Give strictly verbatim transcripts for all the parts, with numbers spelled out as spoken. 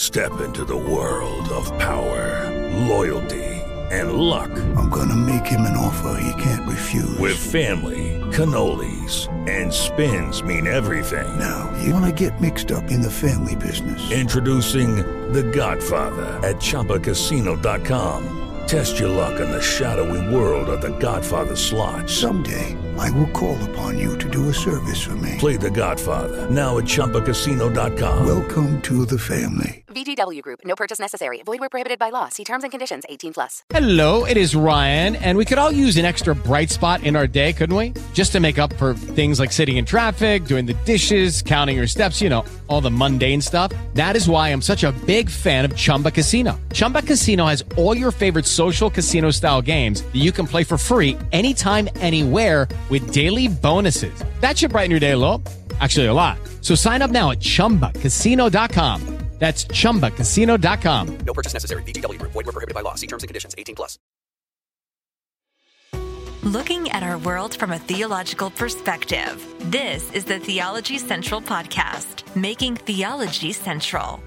Step into the world of power, loyalty, and luck. I'm gonna make him an offer he can't refuse. With family, cannolis, and spins mean everything. Now, you wanna get mixed up in the family business. Introducing The Godfather at Chumba Casino dot com. Test your luck in the shadowy world of The Godfather slot. Someday, I will call upon you to do a service for me. Play The Godfather, now at Chumba Casino dot com. Welcome to the family. V G W Group. No purchase necessary. Void where prohibited by law. See terms and conditions. eighteen plus. Hello, it is Ryan, and we could all use an extra bright spot in our day, couldn't we? Just to make up for things like sitting in traffic, doing the dishes, counting your steps, you know, all the mundane stuff. That is why I'm such a big fan of Chumba Casino. Chumba Casino has all your favorite social casino-style games that you can play for free anytime, anywhere with daily bonuses. That should brighten your day a little. Actually, a lot. So sign up now at Chumba Casino dot com. That's Chumba Casino dot com. No purchase necessary. V G W Group. Void where prohibited by law. See terms and conditions. eighteen plus. Looking at our world from a theological perspective. This is the Theology Central Podcast, making theology central.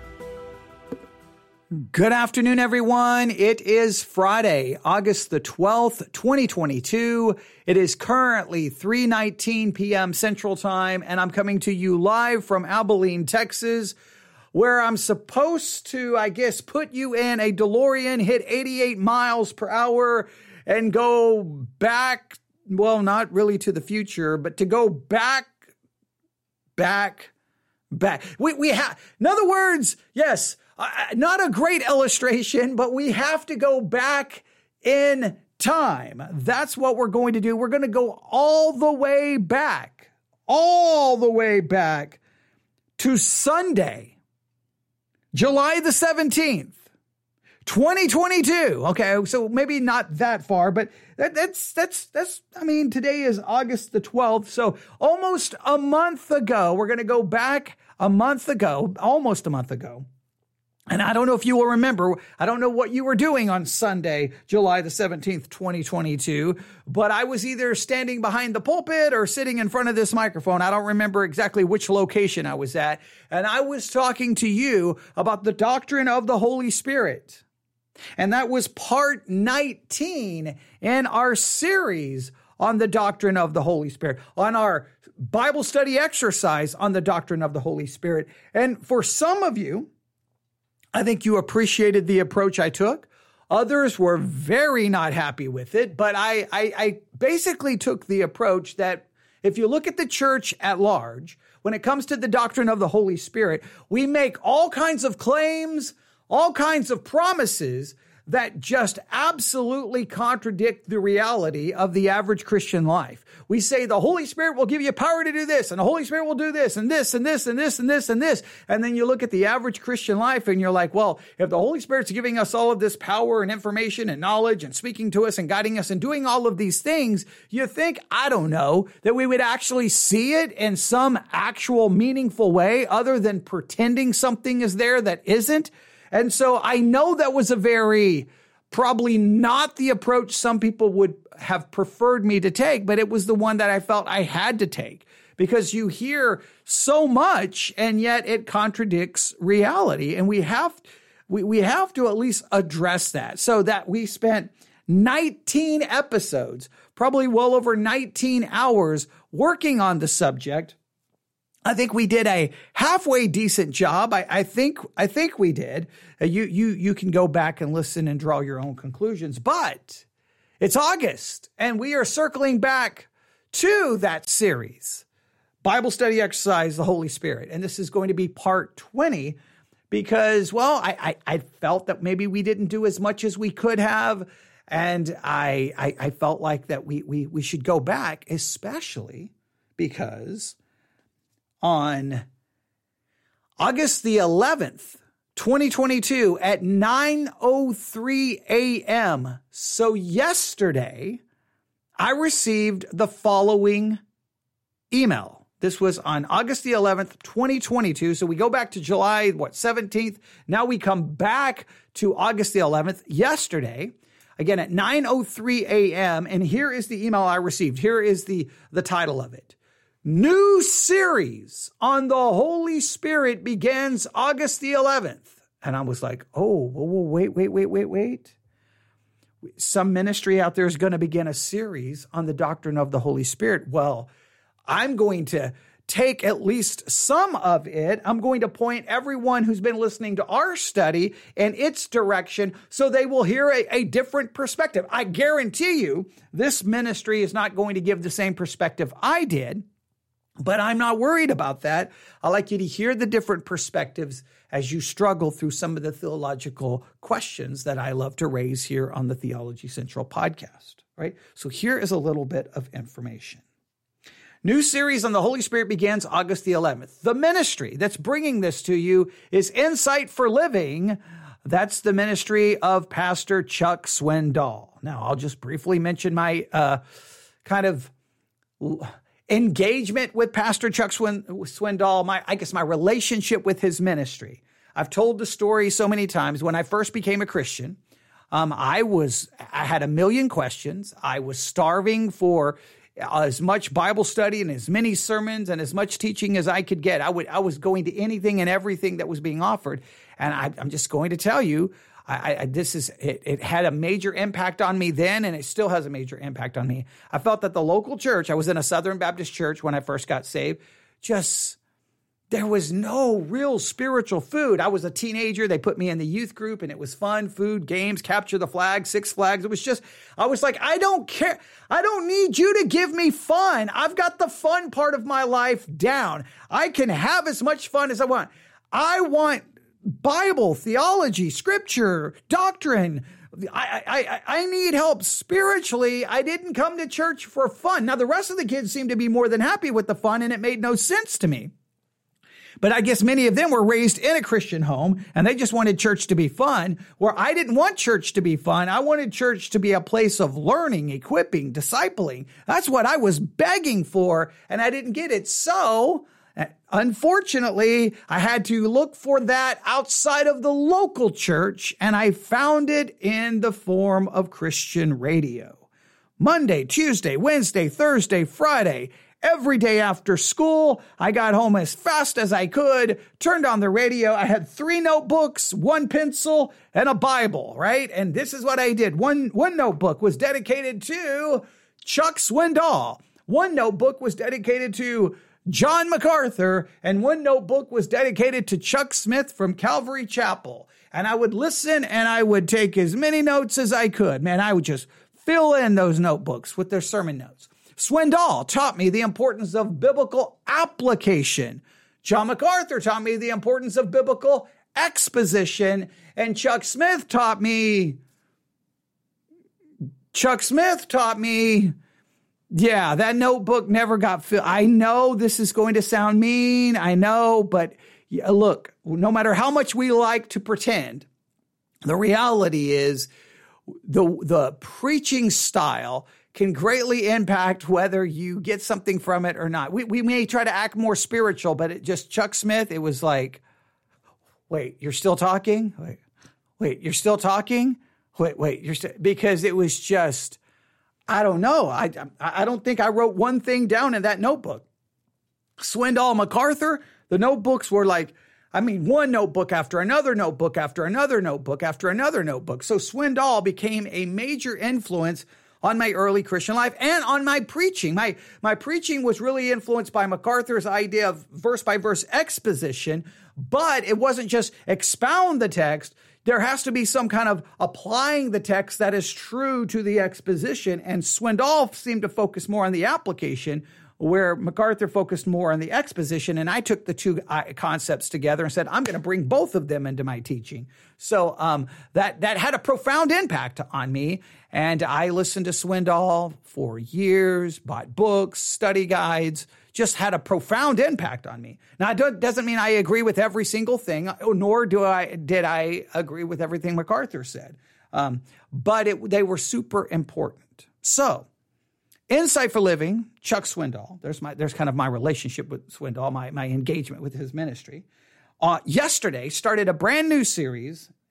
Good afternoon, everyone. It is Friday, August the twelfth, twenty twenty-two. It is currently three nineteen p.m. Central Time, and I'm coming to you live from Abilene, Texas, where I'm supposed to, I guess, put you in a DeLorean, hit eighty-eight miles per hour, and go back, well, not really to the future, but to go back, back, back. We, we have, in other words, yes, Uh, not a great illustration, but we have to go back in time. That's what we're going to do. We're going to go all the way back, all the way back to Sunday, July the seventeenth, twenty twenty-two. Okay, so maybe not that far, but that, that's, that's, that's, I mean, today is August the twelfth. So almost a month ago, we're going to go back a month ago, almost a month ago. And I don't know if you will remember, I don't know what you were doing on Sunday, July the seventeenth, twenty twenty-two, but I was either standing behind the pulpit or sitting in front of this microphone. I don't remember exactly which location I was at. And I was talking to you about the doctrine of the Holy Spirit. And that was part nineteen in our series on the doctrine of the Holy Spirit, on our Bible study exercise on the doctrine of the Holy Spirit. And for some of you, I think you appreciated the approach I took. Others were very not happy with it, but I, I, I basically took the approach that if you look at the church at large, when it comes to the doctrine of the Holy Spirit, we make all kinds of claims, all kinds of promises that just absolutely contradict the reality of the average Christian life. We say the Holy Spirit will give you power to do this, and the Holy Spirit will do this, and this, and this, and this, and this, and this. And then you look at the average Christian life, and you're like, well, if the Holy Spirit's giving us all of this power and information and knowledge and speaking to us and guiding us and doing all of these things, you think, I don't know, that we would actually see it in some actual meaningful way other than pretending something is there that isn't. And so I know that was a very, probably not the approach some people would have preferred me to take, but it was the one that I felt I had to take because you hear so much and yet it contradicts reality. And we have, we, we have to at least address that, so that we spent nineteen episodes, probably well over nineteen hours working on the subject. I think we did a halfway decent job. I, I think I think we did. Uh, you you you can go back and listen and draw your own conclusions. But it's August, and we are circling back to that series, Bible Study Exercise, the Holy Spirit. And this is going to be part twenty because, well, I, I, I felt that maybe we didn't do as much as we could have. And I, I, I felt like that we, we, we should go back, especially because on August the eleventh, twenty twenty-two at nine oh three a.m. So yesterday, I received the following email. This was on August the eleventh, twenty twenty-two. So we go back to July, what, seventeenth. Now we come back to August the eleventh, yesterday, again at nine oh three a.m. And here is the email I received. Here is the, the title of it. New series on the Holy Spirit begins August the eleventh. And I was like, oh, wait, wait, wait, wait, wait. Some ministry out there is going to begin a series on the doctrine of the Holy Spirit. Well, I'm going to take at least some of it. I'm going to point everyone who's been listening to our study in its direction so they will hear a, a different perspective. I guarantee you this ministry is not going to give the same perspective I did, but I'm not worried about that. I'd like you to hear the different perspectives as you struggle through some of the theological questions that I love to raise here on the Theology Central podcast, right? So here is a little bit of information. New series on the Holy Spirit begins August the eleventh. The ministry that's bringing this to you is Insight for Living. That's the ministry of Pastor Chuck Swindoll. Now, I'll just briefly mention my uh, kind of engagement with Pastor Chuck Swin- Swindoll, my, I guess my relationship with his ministry. I've told the story so many times. When I first became a Christian, um, I was, I had a million questions. I was starving for as much Bible study and as many sermons and as much teaching as I could get. I would, I was going to anything and everything that was being offered. And I, I'm just going to tell you, I, I, this is, it, it had a major impact on me then, and it still has a major impact on me. I felt that the local church, I was in a Southern Baptist church when I first got saved, just, there was no real spiritual food. I was a teenager. They put me in the youth group and it was fun, food, games, capture the flag, Six Flags. It was just, I was like, I don't care. I don't need you to give me fun. I've got the fun part of my life down. I can have as much fun as I want. I want Bible, theology, scripture, doctrine. I, I, I need help spiritually. I didn't come to church for fun. Now, the rest of the kids seemed to be more than happy with the fun, and it made no sense to me. But I guess many of them were raised in a Christian home, and they just wanted church to be fun, where I didn't want church to be fun. I wanted church to be a place of learning, equipping, discipling. That's what I was begging for, and I didn't get it. So, unfortunately, I had to look for that outside of the local church, and I found it in the form of Christian radio. Monday, Tuesday, Wednesday, Thursday, Friday, every day after school, I got home as fast as I could, turned on the radio. I had three notebooks, one pencil, and a Bible, right? And this is what I did. One, one notebook was dedicated to Chuck Swindoll. One notebook was dedicated to John MacArthur, and one notebook was dedicated to Chuck Smith from Calvary Chapel. And I would listen and I would take as many notes as I could. Man, I would just fill in those notebooks with their sermon notes. Swindoll taught me the importance of biblical application. John MacArthur taught me the importance of biblical exposition. And Chuck Smith taught me, Chuck Smith taught me, yeah, that notebook never got filled. I know this is going to sound mean. I know, but yeah, look, no matter how much we like to pretend, the reality is the, the preaching style can greatly impact whether you get something from it or not. We we may try to act more spiritual, but it just, Chuck Smith, it was like, wait, you're still talking? Wait, wait, you're still talking? Wait, wait, you're still, because it was just, I don't know. I, I don't think I wrote one thing down in that notebook. Swindoll, MacArthur, the notebooks were like, I mean, one notebook after another notebook after another notebook after another notebook. So Swindoll became a major influence on my early Christian life and on my preaching. My, my preaching was really influenced by MacArthur's idea of verse-by-verse exposition, but it wasn't just expound the text. There has to be some kind of applying the text that is true to the exposition, and Swindoll seemed to focus more on the application, where MacArthur focused more on the exposition, and I took the two concepts together and said, I'm going to bring both of them into my teaching. So um, that that had a profound impact on me, and I listened to Swindoll for years, bought books, study guides, just had a profound impact on me. Now, it doesn't mean I agree with every single thing, nor do I did I agree with everything MacArthur said, um, but it, they were super important. So, Insight for Living, Chuck Swindoll. There's my there's kind of my relationship with Swindoll, my, my engagement with his ministry. Uh, yesterday started a brand new series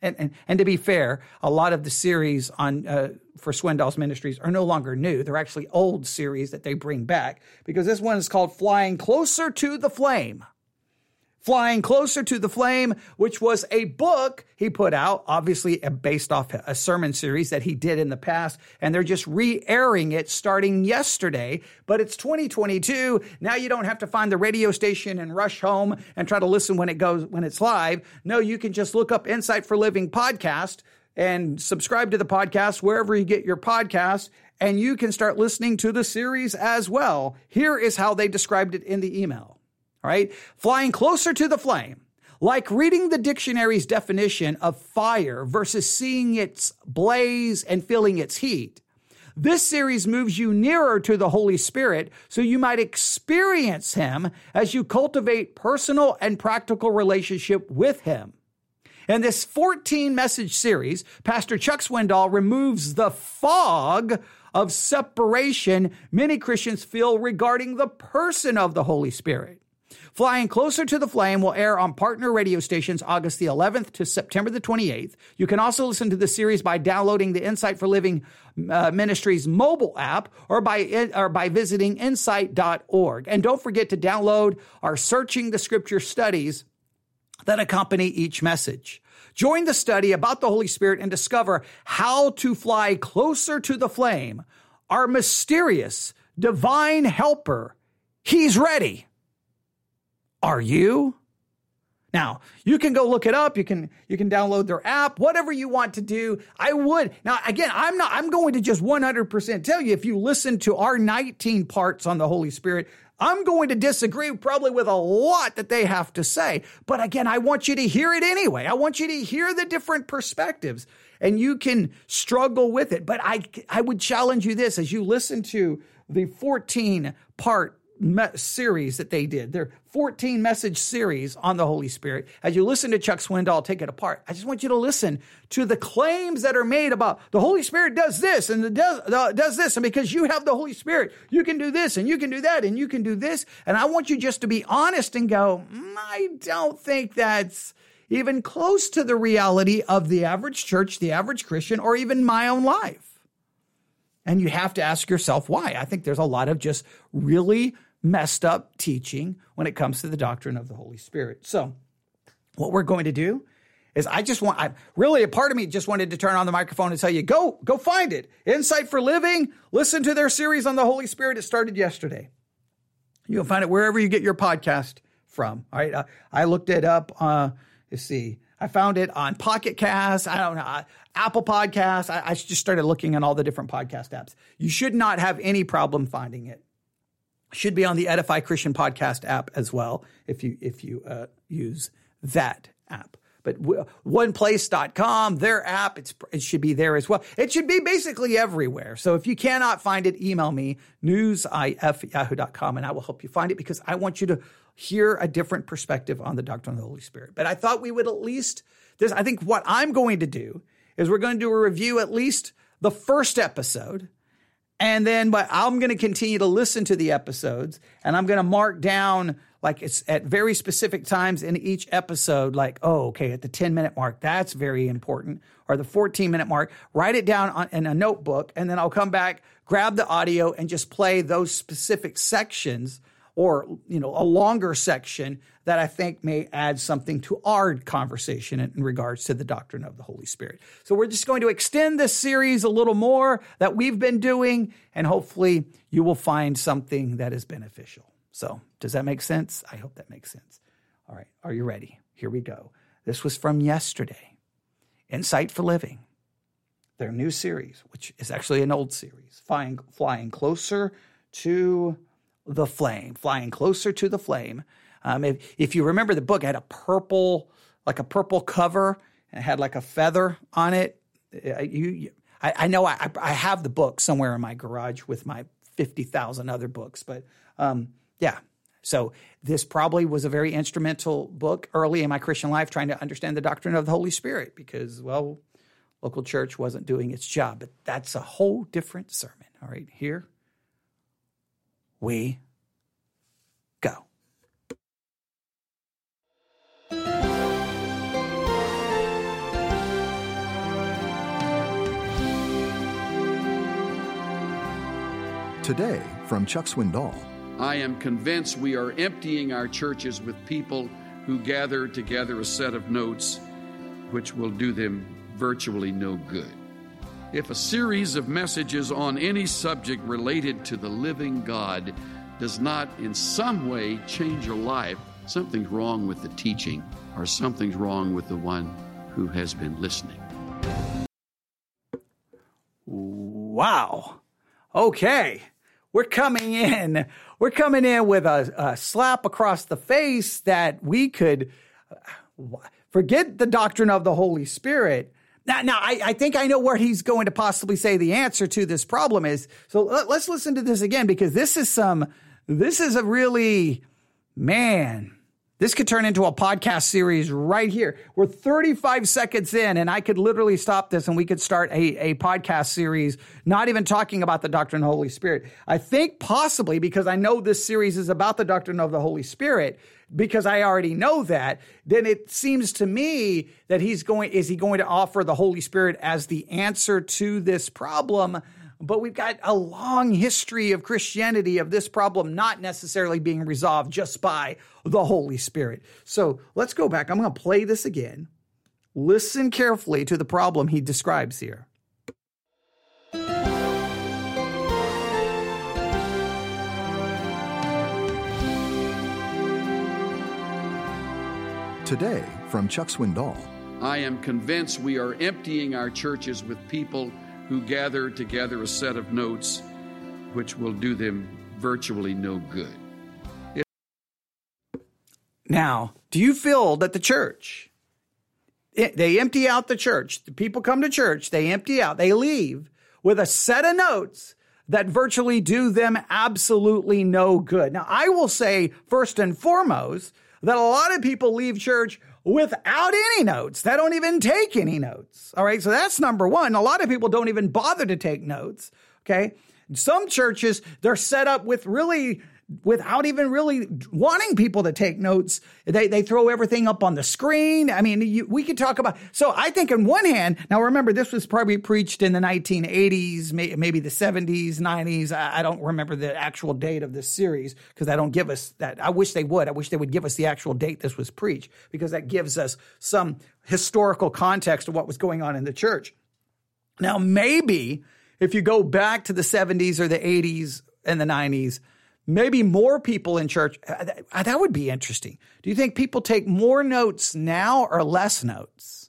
and, and, and to be fair, a lot of the series on uh, for Swindoll's Ministries are no longer new. They're actually old series that they bring back, because this one is called Flying Closer to the Flame. Flying Closer to the Flame, which was a book he put out, obviously based off a sermon series that he did in the past, and they're just re-airing it starting yesterday. But it's twenty twenty-two. Now you don't have to find the radio station and rush home and try to listen when it goes when it's live. No, you can just look up Insight for Living podcast and subscribe to the podcast wherever you get your podcast, and you can start listening to the series as well. Here is how they described it in the email. All right, Flying Closer to the Flame, like reading the dictionary's definition of fire versus seeing its blaze and feeling its heat. This series moves you nearer to the Holy Spirit so you might experience him as you cultivate personal and practical relationship with him. In this fourteen message series, Pastor Chuck Swindoll removes the fog of separation many Christians feel regarding the person of the Holy Spirit. Flying Closer to the Flame will air on partner radio stations August the eleventh to September the twenty-eighth. You can also listen to the series by downloading the Insight for Living uh, Ministries mobile app or by or by visiting insight dot org. And don't forget to download our Searching the Scripture studies that accompany each message. Join the study about the Holy Spirit and discover how to fly closer to the flame. Our mysterious divine helper, he's ready. Are you? Now, you can go look it up. You can you can download their app, whatever you want to do. I would. Now, again, I'm not I'm going to just one hundred percent tell you, if you listen to our nineteen parts on the Holy Spirit, I'm going to disagree probably with a lot that they have to say. But again, I want you to hear it anyway. I want you to hear the different perspectives, and you can struggle with it. But I I would challenge you this, as you listen to the fourteen part Me- series that they did, their fourteen message series on the Holy Spirit. As you listen to Chuck Swindoll take it apart, I just want you to listen to the claims that are made about the Holy Spirit does this and the does, the, does this, and because you have the Holy Spirit, you can do this and you can do that and you can do this. And I want you just to be honest and go, mm, I don't think that's even close to the reality of the average church, the average Christian, or even my own life. And you have to ask yourself why. I think there's a lot of just really messed up teaching when it comes to the doctrine of the Holy Spirit. So what we're going to do is I just want, I really, a part of me just wanted to turn on the microphone and tell you, go, go find it. Insight for Living, listen to their series on the Holy Spirit. It started yesterday. You can find it wherever you get your podcast from. All right. I, I looked it up. Uh, let's see. I found it on Pocket Cast. I don't know. Uh, Apple Podcasts. I, I just started looking at all the different podcast apps. You should not have any problem finding it. Should be on the Edify Christian Podcast app as well, if you if you uh, use that app. But w- one place dot com, their app, it's, it should be there as well. It should be basically everywhere. So if you cannot find it, email me, newsif at yahoo dot com, and I will help you find it, because I want you to hear a different perspective on the doctrine of the Holy Spirit. But I thought we would at least, this. I think what I'm going to do is we're going to do a review, at least the first episode. And then, but I'm going to continue to listen to the episodes, and I'm going to mark down, like, it's at very specific times in each episode, like, oh, okay, at the ten minute mark, that's very important, or the fourteen minute mark, write it down on, in a notebook, and then I'll come back, grab the audio, and just play those specific sections, or, you know, a longer section that I think may add something to our conversation in regards to the doctrine of the Holy Spirit. So we're just going to extend this series a little more that we've been doing, and hopefully you will find something that is beneficial. So does that make sense? I hope that makes sense. All right. Are you ready? Here we go. This was from yesterday. Insight for Living, their new series, which is actually an old series, flying, flying closer to the flame, flying closer to the flame. Um, if, if you remember the book, it had a purple, like a purple cover, and it had like a feather on it. Uh, you, you I, I know I, I have the book somewhere in my garage with my fifty thousand other books, but um, yeah. So this probably was a very instrumental book early in my Christian life, trying to understand the doctrine of the Holy Spirit, because, well, local church wasn't doing its job. But that's a whole different sermon. All right, here we go. Today, from Chuck Swindoll. I am convinced we are emptying our churches with people who gather together a set of notes which will do them virtually no good. If a series of messages on any subject related to the living God does not in some way change your life, something's wrong with the teaching or something's wrong with the one who has been listening. Wow. Okay. We're coming in. We're coming in with a, a slap across the face that we could uh, forget the doctrine of the Holy Spirit. Now, now I, I think I know where he's going to possibly say the answer to this problem is. So let, let's listen to this again, because this is some, this is a really, man, this could turn into a podcast series right here. We're thirty-five seconds in, and I could literally stop this and we could start a, a podcast series, not even talking about the doctrine of the Holy Spirit. I think possibly, because I know this series is about the doctrine of the Holy Spirit, because I already know that, then it seems to me that he's going, is he going to offer the Holy Spirit as the answer to this problem? But we've got a long history of Christianity of this problem not necessarily being resolved just by the Holy Spirit. So let's go back. I'm going to play this again. Listen carefully to the problem he describes here. Today, from Chuck Swindoll. I am convinced we are emptying our churches with people who gather together a set of notes which will do them virtually no good. It- now, do you feel that the church, it, they empty out the church, the people come to church, they empty out, they leave with a set of notes that virtually do them absolutely no good? Now, I will say first and foremost that a lot of people leave church without any notes. They don't even take any notes. All right. So that's number one. A lot of people don't even bother to take notes. Okay. Some churches, they're set up with really, without even really wanting people to take notes. They they throw everything up on the screen. I mean, you, we could talk about, so I think on one hand, now remember, this was probably preached in the nineteen eighties, may, maybe the seventies, nineties. I, I don't remember the actual date of this series because they don't give us that. I wish they would. I wish they would give us the actual date this was preached, because that gives us some historical context of what was going on in the church. Now, maybe if you go back to the seventies or the eighties and the nineties, maybe more people in church, that would be interesting. Do you think people take more notes now or less notes?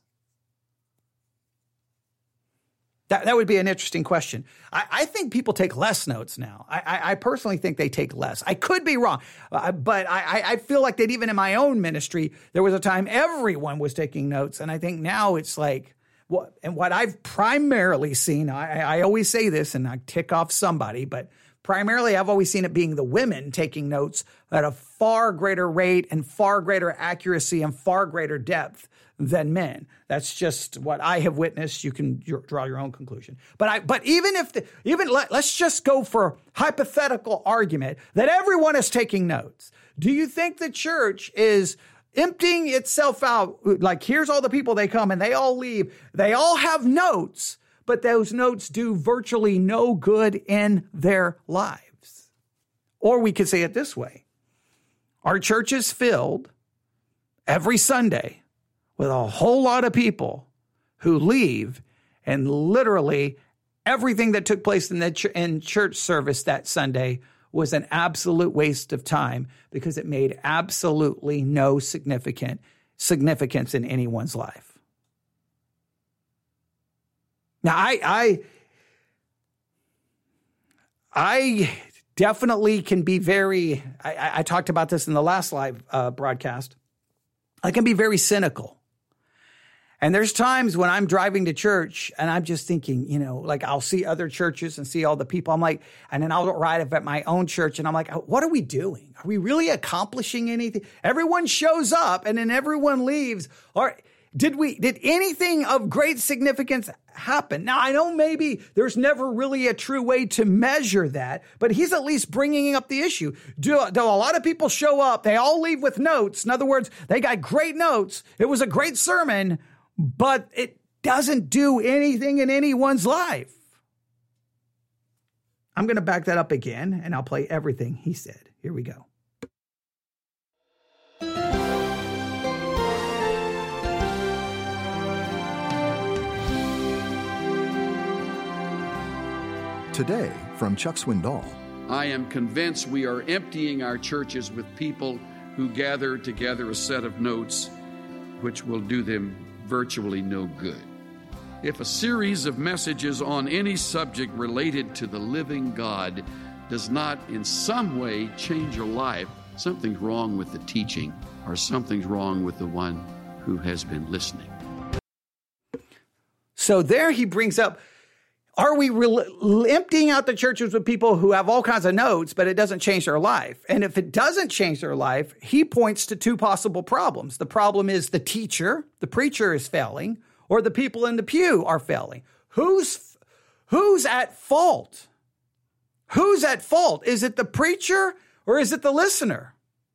That that would be an interesting question. I, I think people take less notes now. I, I, I personally think they take less. I could be wrong, uh, but I, I feel like that even in my own ministry, there was a time everyone was taking notes. And I think now it's like, what, and what I've primarily seen, I, I always say this and I tick off somebody, but primarily I've always seen it being the women taking notes at a far greater rate and far greater accuracy and far greater depth than men. That's just what I have witnessed. You can draw your own conclusion. But I, but even if, the, even let, let's just go for hypothetical argument that everyone is taking notes. Do you think the church is emptying itself out? Like, here's all the people, they come and they all leave. They all have notes, but those notes do virtually no good in their lives. Or we could say it this way. Our church is filled every Sunday with a whole lot of people who leave, and literally everything that took place in the ch- in church service that Sunday was an absolute waste of time because it made absolutely no significant significance in anyone's life. Now, I, I, I definitely can be very, I, I talked about this in the last live uh, broadcast. I can be very cynical. And there's times when I'm driving to church and I'm just thinking, you know, like I'll see other churches and see all the people. I'm like, and then I'll arrive up at my own church and I'm like, what are we doing? Are we really accomplishing anything? Everyone shows up and then everyone leaves. Or did we, did anything of great significance happen? Now, I know maybe there's never really a true way to measure that, but he's at least bringing up the issue. Do, do a lot of people show up? They all leave with notes. In other words, they got great notes. It was a great sermon, but it doesn't do anything in anyone's life. I'm going to back that up again, and I'll play everything he said. Here we go. Today, from Chuck Swindoll. I am convinced we are emptying our churches with people who gather together a set of notes which will do them virtually no good. If a series of messages on any subject related to the living God does not in some way change your life, something's wrong with the teaching, or something's wrong with the one who has been listening. So there he brings up, are we re- emptying out the churches with people who have all kinds of notes, but it doesn't change their life? And if it doesn't change their life, he points to two possible problems. The problem is the teacher, the preacher is failing, or the people in the pew are failing. Who's, who's at fault? Who's at fault? Is it the preacher or is it the listener?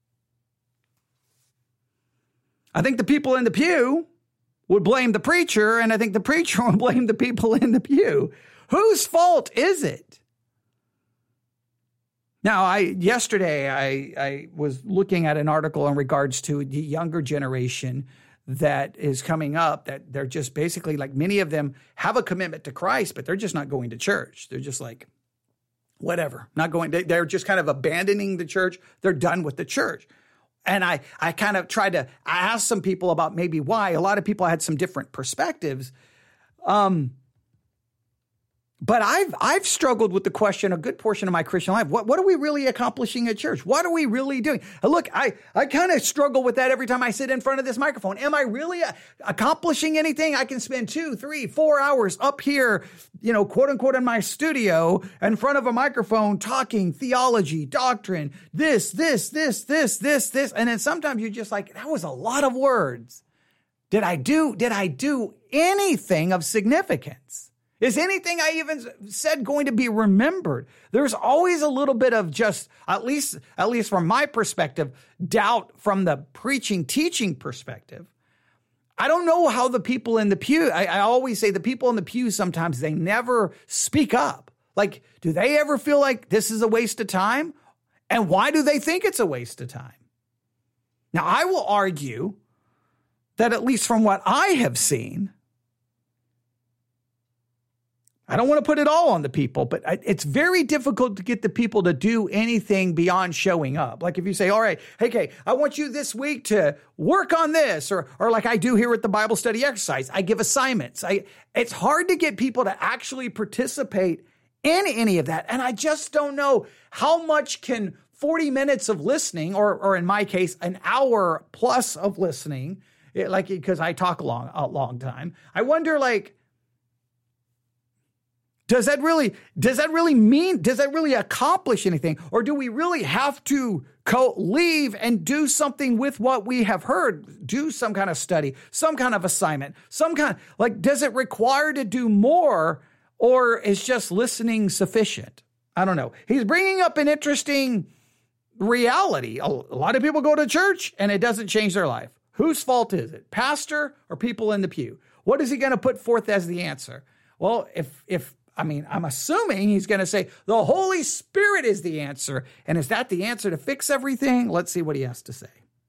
I think the people in the pew would blame the preacher, and I think the preacher would blame the people in the pew. Whose fault is it? Now, I yesterday I, I was looking at an article in regards to the younger generation that is coming up, that they're just basically like, many of them have a commitment to Christ, but they're just not going to church. They're just like, whatever, not going. They're just kind of abandoning the church. They're done with the church. And I, I kind of tried to I asked some people about maybe why. A lot of people had some different perspectives. Um, but I've I've struggled with the question a good portion of my Christian life. What what are we really accomplishing at church? What are we really doing? Look, I, I kind of struggle with that every time I sit in front of this microphone. Am I really accomplishing anything? I can spend two, three, four hours up here, you know, quote unquote, in my studio in front of a microphone talking theology, doctrine, this, this, this, this, this, this. And then sometimes you're just like, that was a lot of words. Did I do, did I do anything of significance? Is anything I even said going to be remembered? There's always a little bit of just, at least, at least from my perspective, doubt from the preaching, teaching perspective. I don't know how the people in the pew, I, I always say the people in the pew, sometimes they never speak up. Like, do they ever feel like this is a waste of time? And why do they think it's a waste of time? Now, I will argue that at least from what I have seen, I don't want to put it all on the people, but it's very difficult to get the people to do anything beyond showing up. Like if you say, all right, hey, Kay, I want you this week to work on this, or or like I do here at the Bible study exercise, I give assignments. I It's hard to get people to actually participate in any of that. And I just don't know how much can forty minutes of listening, or or in my case, an hour plus of listening, it, like because I talk a long, a long time. I wonder, like, Does that really, does that really mean, does that really accomplish anything? Or do we really have to co- leave and do something with what we have heard? Do some kind of study, some kind of assignment, some kind, like, does it require to do more, or is just listening sufficient? I don't know. He's bringing up an interesting reality. A, a lot of people go to church and it doesn't change their life. Whose fault is it? Pastor or people in the pew? What is he going to put forth as the answer? Well, if, if, I mean, I'm assuming he's going to say the Holy Spirit is the answer. And is that the answer to fix everything? Let's see what he has to say.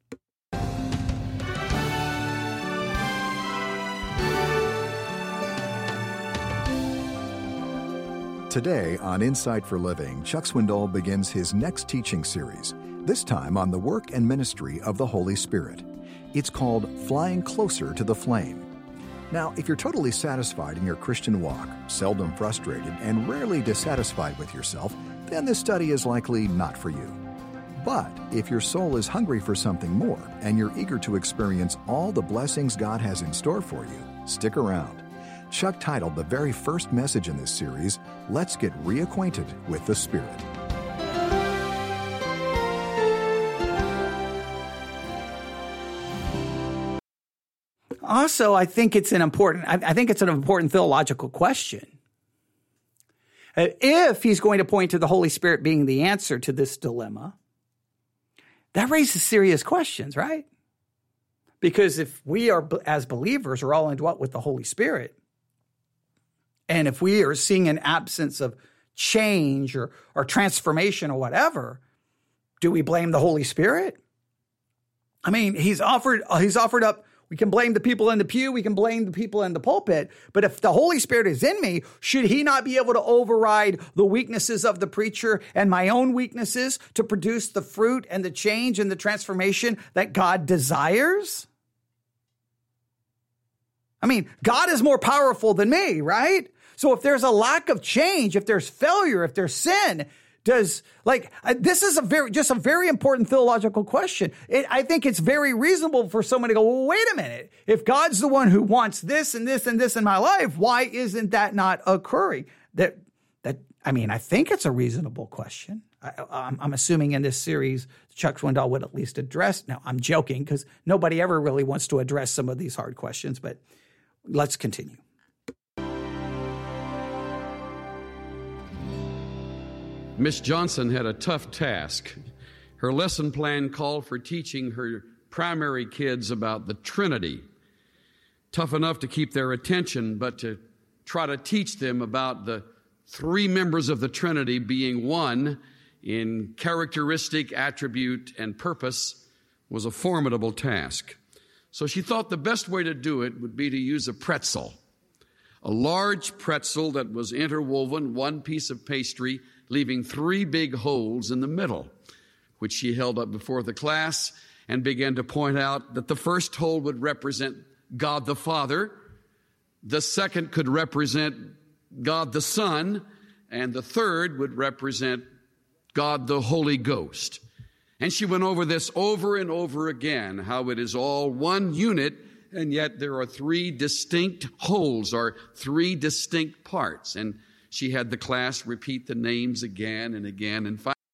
Today on Insight for Living, Chuck Swindoll begins his next teaching series, this time on the work and ministry of the Holy Spirit. It's called Flying Closer to the Flame. Now, if you're totally satisfied in your Christian walk, seldom frustrated, and rarely dissatisfied with yourself, then this study is likely not for you. But if your soul is hungry for something more, and you're eager to experience all the blessings God has in store for you, stick around. Chuck titled the very first message in this series, Let's Get Reacquainted with the Spirit. Also, I think it's an important, I think it's an important theological question. If he's going to point to the Holy Spirit being the answer to this dilemma, that raises serious questions, right? Because if we are, as believers, are all indwelt with the Holy Spirit, and if we are seeing an absence of change or, or transformation or whatever, do we blame the Holy Spirit? I mean, he's offered, he's offered up, we can blame the people in the pew, we can blame the people in the pulpit, but if the Holy Spirit is in me, should he not be able to override the weaknesses of the preacher and my own weaknesses to produce the fruit and the change and the transformation that God desires? I mean, God is more powerful than me, right? So if there's a lack of change, if there's failure, if there's sin, does like uh, this is a very just a very important theological question. It, I think it's very reasonable for someone to go, well, wait a minute. If God's the one who wants this and this and this in my life, why isn't that not occurring? That that I mean, I think it's a reasonable question. I, I'm, I'm assuming in this series, Chuck Swindoll would at least address. Now, I'm joking because nobody ever really wants to address some of these hard questions, but let's continue. Miss Johnson had a tough task. Her lesson plan called for teaching her primary kids about the Trinity. Tough enough to keep their attention, but to try to teach them about the three members of the Trinity being one in characteristic, attribute, and purpose was a formidable task. So she thought the best way to do it would be to use a pretzel, a large pretzel that was interwoven, one piece of pastry, leaving three big holes in the middle, which she held up before the class and began to point out that the first hole would represent God the Father, the second could represent God the Son, and the third would represent God the Holy Ghost. And she went over this over and over again, how it is all one unit, and yet there are three distinct wholes or three distinct parts. And she had the class repeat the names again and again. And finally,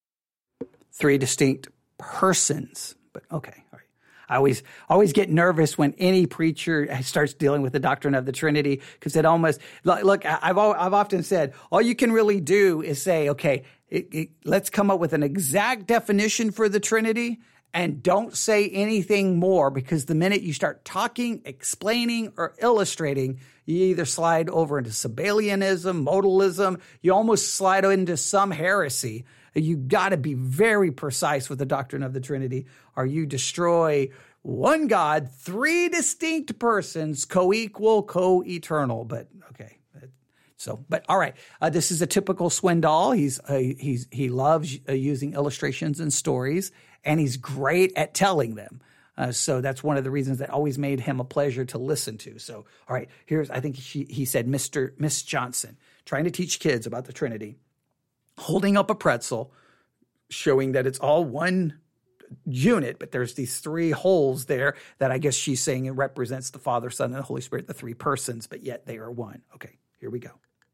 three distinct persons. But okay, all right. I always always get nervous when any preacher starts dealing with the doctrine of the Trinity, because it almost look. I've I've often said all you can really do is say, okay, it, it, let's come up with an exact definition for the Trinity, and don't say anything more, because the minute you start talking, explaining, or illustrating, you either slide over into Sabellianism, modalism, you almost slide into some heresy. You got to be very precise with the doctrine of the Trinity, or you destroy one God, three distinct persons, co-equal, co-eternal. But okay. So, but all right, uh, this is a typical Swindoll. He's uh, he's he loves uh, using illustrations and stories, and he's great at telling them. Uh, so that's one of the reasons that always made him a pleasure to listen to. So, all right, here's I think she, he said Mister Miss Johnson trying to teach kids about the Trinity, holding up a pretzel, showing that it's all one unit, but there's these three holes there that I guess she's saying it represents the Father, Son, and the Holy Spirit, the three persons, but yet they are one. Okay, here we go.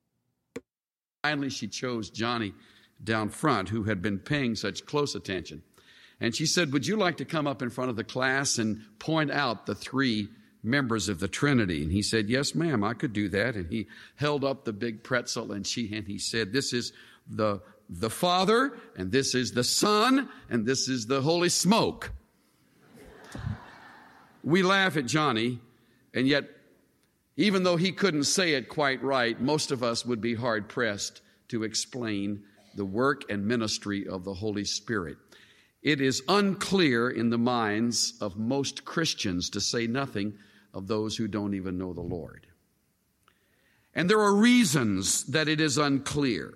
Finally, she chose Johnny down front, who had been paying such close attention. And she said, would you like to come up in front of the class and point out the three members of the Trinity? And he said, yes, ma'am, I could do that. And he held up the big pretzel, and she and he said, this is the the Father, and this is the Son, and this is the Holy Smoke. We laugh at Johnny, and yet, even though he couldn't say it quite right, most of us would be hard-pressed to explain the work and ministry of the Holy Spirit. It is unclear in the minds of most Christians, to say nothing of those who don't even know the Lord. And there are reasons that it is unclear.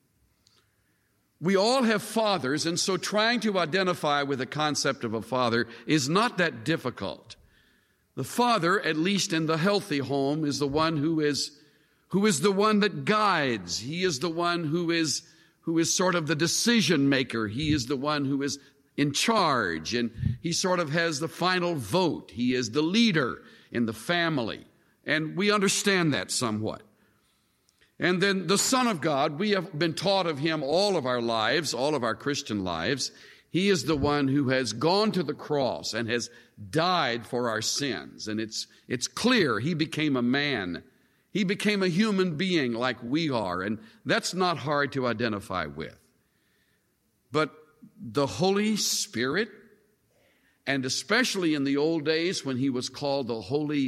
We all have fathers, and so trying to identify with the concept of a father is not that difficult. The father, at least in the healthy home, is the one who is who is the one that guides. He is the one who is who is sort of the decision maker. He is the one who is in charge, and he sort of has the final vote. He is the leader in the family, and we understand that somewhat. And then the Son of God, we have been taught of him all of our lives, all of our Christian lives. He is the one who has gone to the cross and has died for our sins. And it's it's clear he became a man. He became a human being like we are, and that's not hard to identify with. But the Holy Spirit, and especially in the old days when he was called the Holy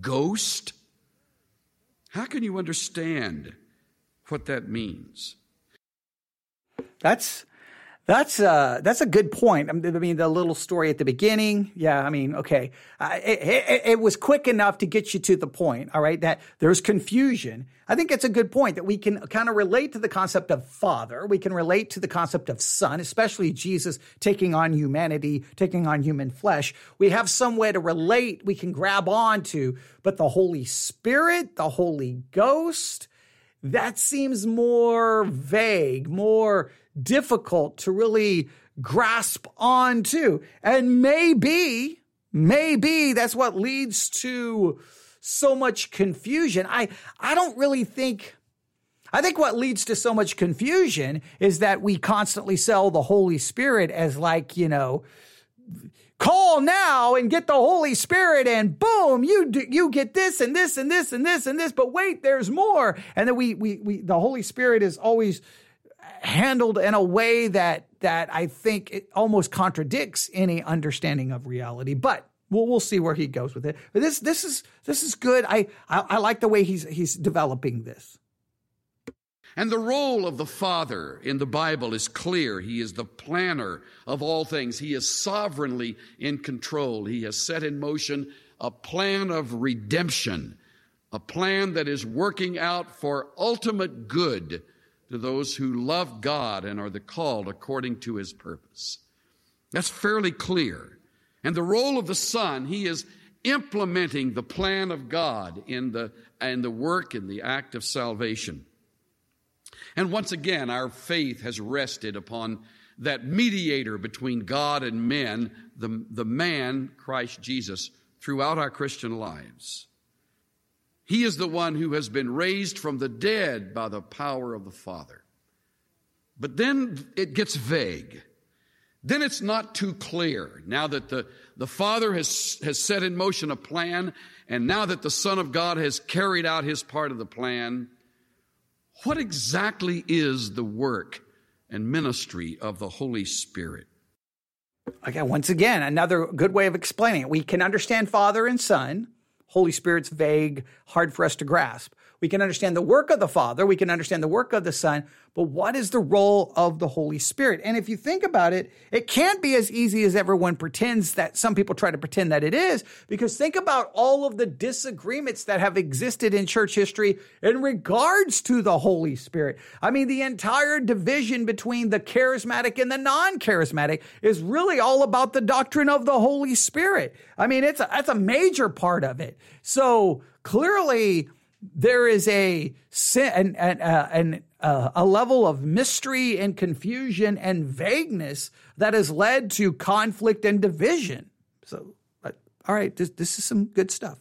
Ghost, how can you understand what that means? That's that's uh that's a good point. I mean, the little story at the beginning. Yeah, I mean, okay, uh, it, it, it was quick enough to get you to the point. All right, that there's confusion. I think it's a good point that we can kind of relate to the concept of Father. We can relate to the concept of Son, especially Jesus taking on humanity, taking on human flesh. We have some way to relate. We can grab on to, but the Holy Spirit, the Holy Ghost, that seems more vague, more difficult to really grasp onto. And maybe, maybe that's what leads to so much confusion. I, I don't really think, I think what leads to so much confusion is that we constantly sell the Holy Spirit as like, you know, call now and get the Holy Spirit and boom, you do, you get this and this and this and this and this, but wait, there's more. And then we, we, we, the Holy Spirit is always handled in a way that, that I think it almost contradicts any understanding of reality, but we'll, we'll see where he goes with it. But this, this is, this is good. I, I, I like the way he's, he's developing this. And the role of the Father in the Bible is clear. He is the planner of all things. He is sovereignly in control. He has set in motion a plan of redemption, a plan that is working out for ultimate good to those who love God and are the called according to his purpose. That's fairly clear. And the role of the Son, he is implementing the plan of God in the, in the work and the act of salvation. And once again, our faith has rested upon that mediator between God and men, the, the man, Christ Jesus, throughout our Christian lives. He is the one who has been raised from the dead by the power of the Father. But then it gets vague. Then it's not too clear. Now that the, the Father has, has set in motion a plan, and now that the Son of God has carried out his part of the plan, what exactly is the work and ministry of the Holy Spirit? Okay, once again, another good way of explaining it. We can understand Father and Son. Holy Spirit's vague, hard for us to grasp. We can understand the work of the Father. We can understand the work of the Son. But what is the role of the Holy Spirit? And if you think about it, it can't be as easy as everyone pretends that some people try to pretend that it is. Because think about all of the disagreements that have existed in church history in regards to the Holy Spirit. I mean, the entire division between the charismatic and the non-charismatic is really all about the doctrine of the Holy Spirit. I mean, it's a, that's a major part of it. So clearly, there is a an, an, uh, an, uh, a level of mystery and confusion and vagueness that has led to conflict and division. So, uh, all right, this, this is some good stuff.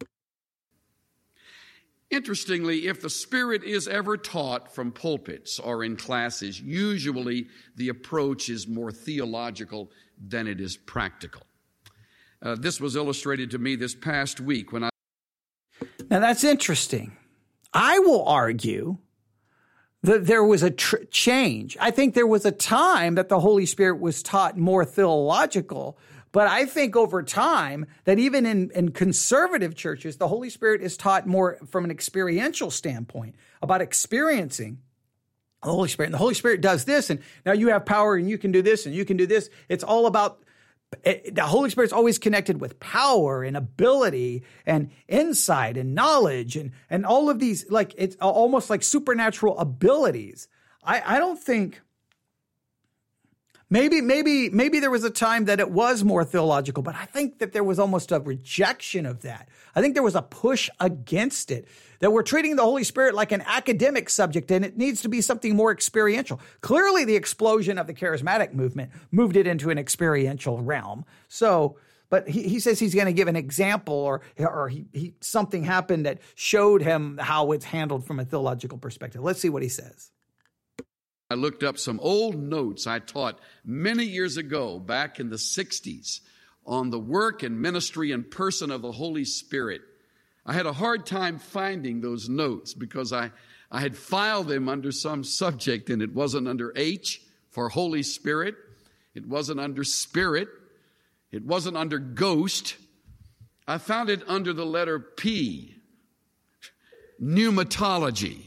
Interestingly, if the Spirit is ever taught from pulpits or in classes, usually the approach is more theological than it is practical. Uh, this was illustrated to me this past week when I Now, that's interesting. I will argue that there was a tr- change. I think there was a time that the Holy Spirit was taught more theological, but I think over time that even in, in conservative churches, the Holy Spirit is taught more from an experiential standpoint, about experiencing the Holy Spirit. And the Holy Spirit does this, and now you have power and you can do this and you can do this. It's all about It, the Holy Spirit's always connected with power and ability and insight and knowledge and, and all of these, like, it's almost like supernatural abilities. I, I don't think, maybe, maybe, maybe there was a time that it was more theological, but I think that there was almost a rejection of that. I think there was a push against it, that we're treating the Holy Spirit like an academic subject and it needs to be something more experiential. Clearly, the explosion of the charismatic movement moved it into an experiential realm. So, but he, he says he's going to give an example or, or he, he, something happened that showed him how it's handled from a theological perspective. Let's see what he says. I looked up some old notes I taught many years ago, back in the sixties, on the work and ministry and person of the Holy Spirit. I had a hard time finding those notes because I, I had filed them under some subject, and it wasn't under H for Holy Spirit. It wasn't under Spirit. It wasn't under Ghost. I found it under the letter P, pneumatology.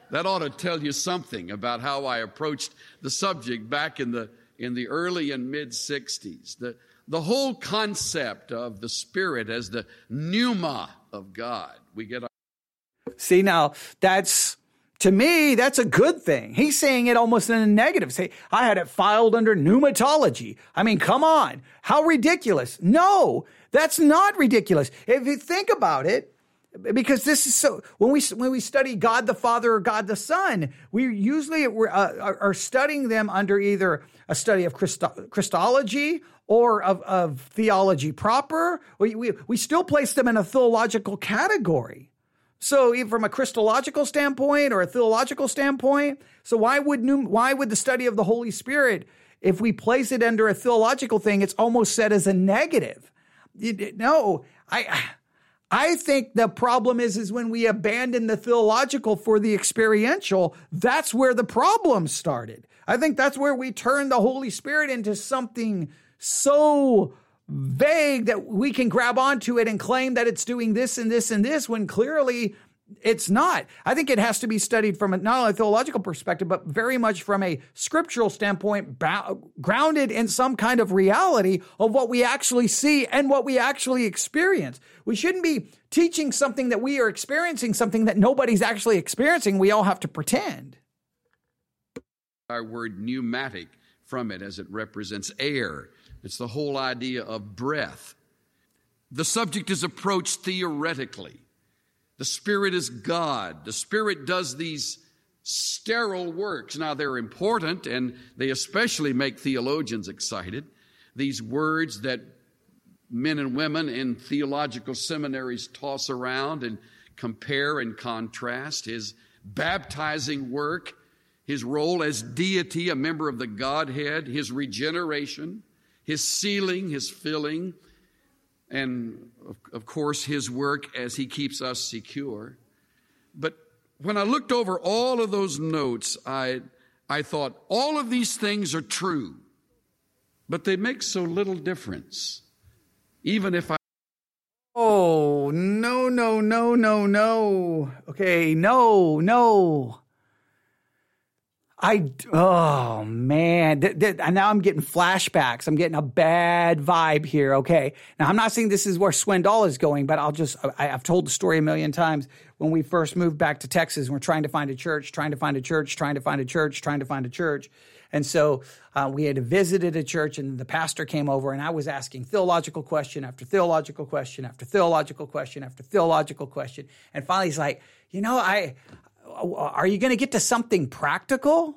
That ought to tell you something about how I approached the subject back in the in the early and mid-sixties. The, the whole concept of the Spirit as the pneuma of God. We get our- See, now, that's, to me, that's a good thing. He's saying it almost in a negative. Say, I had it filed under pneumatology. I mean, come on. How ridiculous. No, that's not ridiculous. If you think about it, because this is so, when we when we study God the Father or God the Son, we usually we're, uh, are studying them under either a study of Christo- Christology or of, of theology proper. We, we we still place them in a theological category. So even from a Christological standpoint or a theological standpoint, so why would new, why would the study of the Holy Spirit, if we place it under a theological thing, it's almost said as a negative? No, I. I think the problem is, is when we abandon the theological for the experiential, that's where the problem started. I think that's where we turn the Holy Spirit into something so vague that we can grab onto it and claim that it's doing this and this and this when clearly it's not. I think it has to be studied from a, not only a theological perspective, but very much from a scriptural standpoint, ba- grounded in some kind of reality of what we actually see and what we actually experience. We shouldn't be teaching something that we are experiencing, something that nobody's actually experiencing. We all have to pretend. Our word pneumatic from it as it represents air. It's the whole idea of breath. The subject is approached theoretically. The Spirit is God. The Spirit does these sterile works. Now, they're important, and they especially make theologians excited. These words that men and women in theological seminaries toss around and compare and contrast. His baptizing work, his role as deity, a member of the Godhead, his regeneration, his sealing, his filling, and, of course, his work as he keeps us secure. But when I looked over all of those notes, I, I thought, all of these things are true, but they make so little difference, even if I... Oh, no, no, no, no, no. Okay, no, no. I, oh man, th- th- now I'm getting flashbacks. I'm getting a bad vibe here. Okay. Now I'm not saying this is where Swindoll is going, but I'll just, I, I've told the story a million times. When we first moved back to Texas, and we're trying to find a church, trying to find a church, trying to find a church, trying to find a church. And so uh, we had visited a church, and the pastor came over, and I was asking theological question after theological question after theological question after theological question. And finally he's like, you know, I, are you going to get to something practical?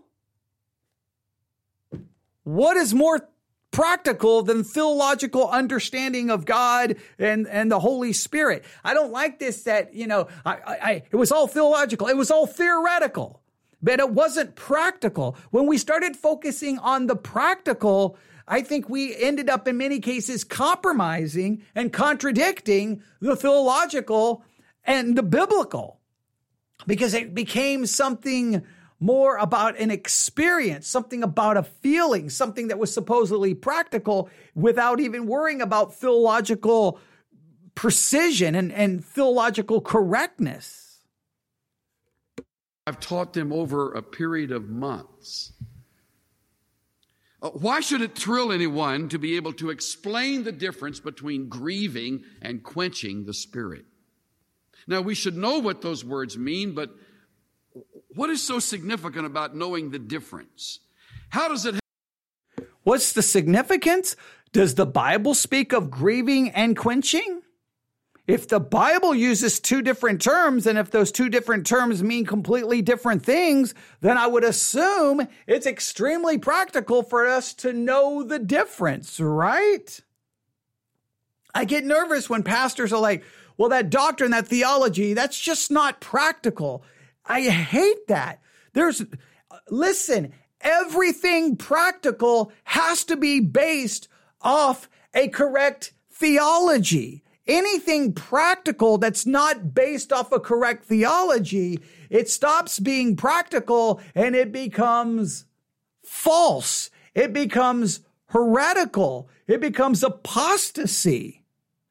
What is more practical than theological understanding of God and, and the Holy Spirit? I don't like this that, you know, I, I, it was all theological. It was all theoretical, but it wasn't practical. When we started focusing on the practical, I think we ended up in many cases compromising and contradicting the theological and the biblical, because it became something more about an experience, something about a feeling, something that was supposedly practical without even worrying about theological precision and, and theological correctness. I've taught them over a period of months. Uh, why should it thrill anyone to be able to explain the difference between grieving and quenching the Spirit? Now, we should know what those words mean, but what is so significant about knowing the difference? How does it happen? What's the significance? Does the Bible speak of grieving and quenching? If the Bible uses two different terms, and if those two different terms mean completely different things, then I would assume it's extremely practical for us to know the difference, right? I get nervous when pastors are like, well, that doctrine, that theology, that's just not practical. I hate that. There's, listen, everything practical has to be based off a correct theology. Anything practical that's not based off a correct theology, it stops being practical and it becomes false. It becomes heretical. It becomes apostasy.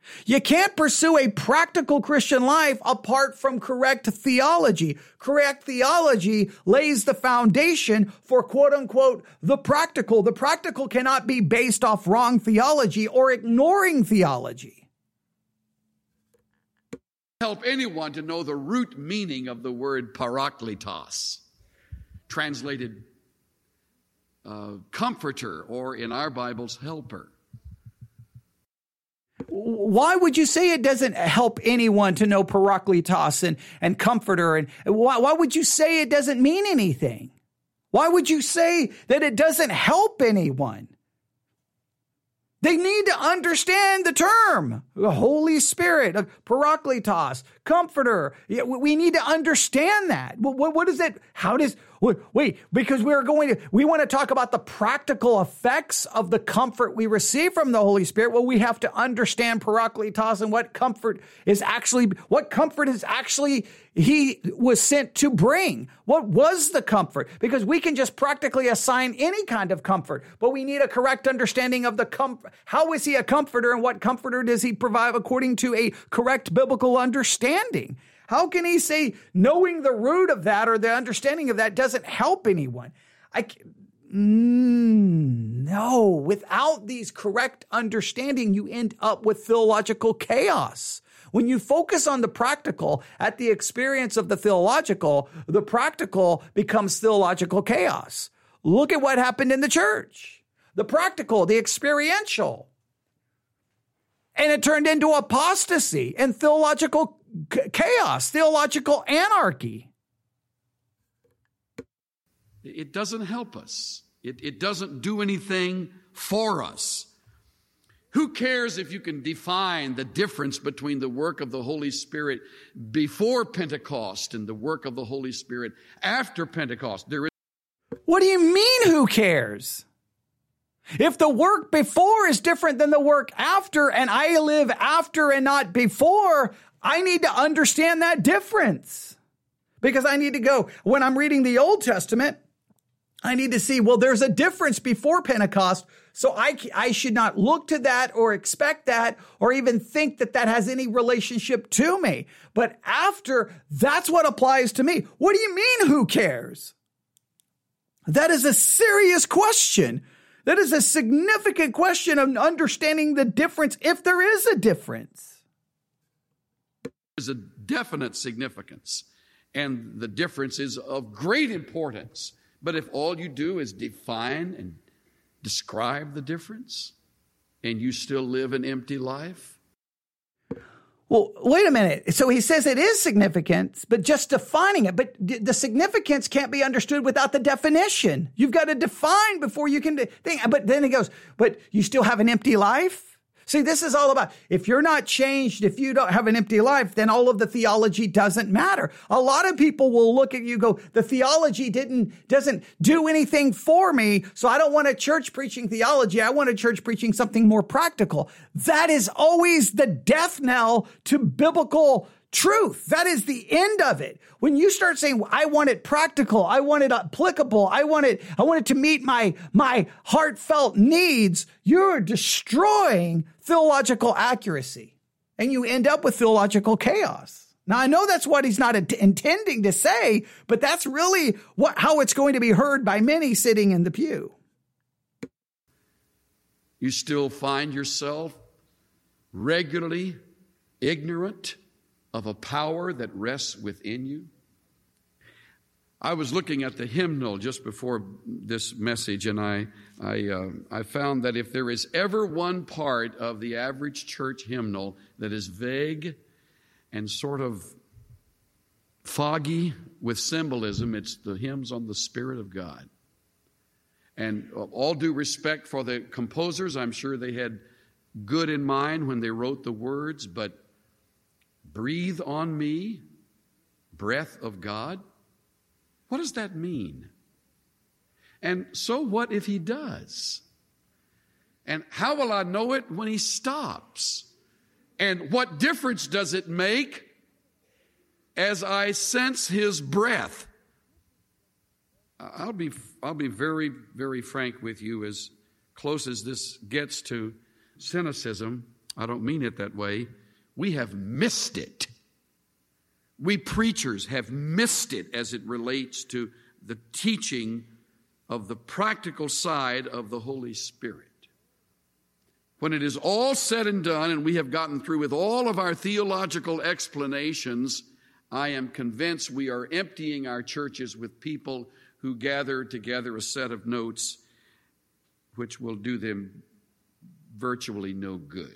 You can't pursue a practical Christian life apart from correct theology. Correct theology lays the foundation for quote unquote the practical. The practical cannot be based off wrong theology or ignoring theology. Help anyone to know the root meaning of the word parakletos, translated uh, comforter, or in our Bibles, helper. Why would you say it doesn't help anyone to know parakletos and, and comforter? And why, why would you say it doesn't mean anything? Why would you say that it doesn't help anyone? They need to understand the term, the Holy Spirit, parakletos, comforter. We need to understand that. What, what is that? How does, wait, because we're going to, we want to talk about the practical effects of the comfort we receive from the Holy Spirit. Well, we have to understand parakletos and what comfort is actually, what comfort is actually he was sent to bring. What was the comfort? Because we can just practically assign any kind of comfort, but we need a correct understanding of the comfort. How is he a comforter, and what comforter does he provide according to a correct biblical understanding? How can he say knowing the root of that or the understanding of that doesn't help anyone? I mm, no, without these correct understanding, you end up with theological chaos. When you focus on the practical at the experience of the theological, the practical becomes theological chaos. Look at what happened in the church. The practical, the experiential. And it turned into apostasy and theological chaos, theological anarchy. It doesn't help us. It, it doesn't do anything for us. Who cares if you can define the difference between the work of the Holy Spirit before Pentecost and the work of the Holy Spirit after Pentecost? There is. What do you mean, who cares? If the work before is different than the work after, and I live after and not before, I need to understand that difference. Because I need to go, when I'm reading the Old Testament, I need to see, well, there's a difference before Pentecost, so I, I should not look to that or expect that or even think that that has any relationship to me. But after, that's what applies to me. What do you mean, who cares? That is a serious question. That is a significant question of understanding the difference, if there is a difference. There's a definite significance, and the difference is of great importance. But if all you do is define and describe the difference, and you still live an empty life? Well, wait a minute. So he says it is significant, but just defining it. But the significance can't be understood without the definition. You've got to define before you can think. But then he goes, but you still have an empty life? See, this is all about, if you're not changed, if you don't have an empty life, then all of the theology doesn't matter. A lot of people will look at you and go, the theology didn't, doesn't do anything for me, so I don't want a church preaching theology. I want a church preaching something more practical. That is always the death knell to biblical truth. That is the end of it. When you start saying, I want it practical, I want it applicable, I want it, I want it to meet my, my heartfelt needs, you're destroying theological accuracy, and you end up with theological chaos. Now, I know that's what he's not int- intending to say, but that's really what, how it's going to be heard by many sitting in the pew. You still find yourself regularly ignorant of a power that rests within you. I was looking at the hymnal just before this message, and I I, uh, I found that if there is ever one part of the average church hymnal that is vague and sort of foggy with symbolism, it's the hymns on the Spirit of God. And all due respect for the composers, I'm sure they had good in mind when they wrote the words, but breathe on me, breath of God. What does that mean? And so what if he does? And how will I know it when he stops? And what difference does it make as I sense his breath? I'll be, I'll be very, very frank with you, as close as this gets to cynicism. I don't mean it that way. We have missed it. We preachers have missed it as it relates to the teaching of the practical side of the Holy Spirit. When it is all said and done and we have gotten through with all of our theological explanations, I am convinced we are emptying our churches with people who gather together a set of notes which will do them virtually no good.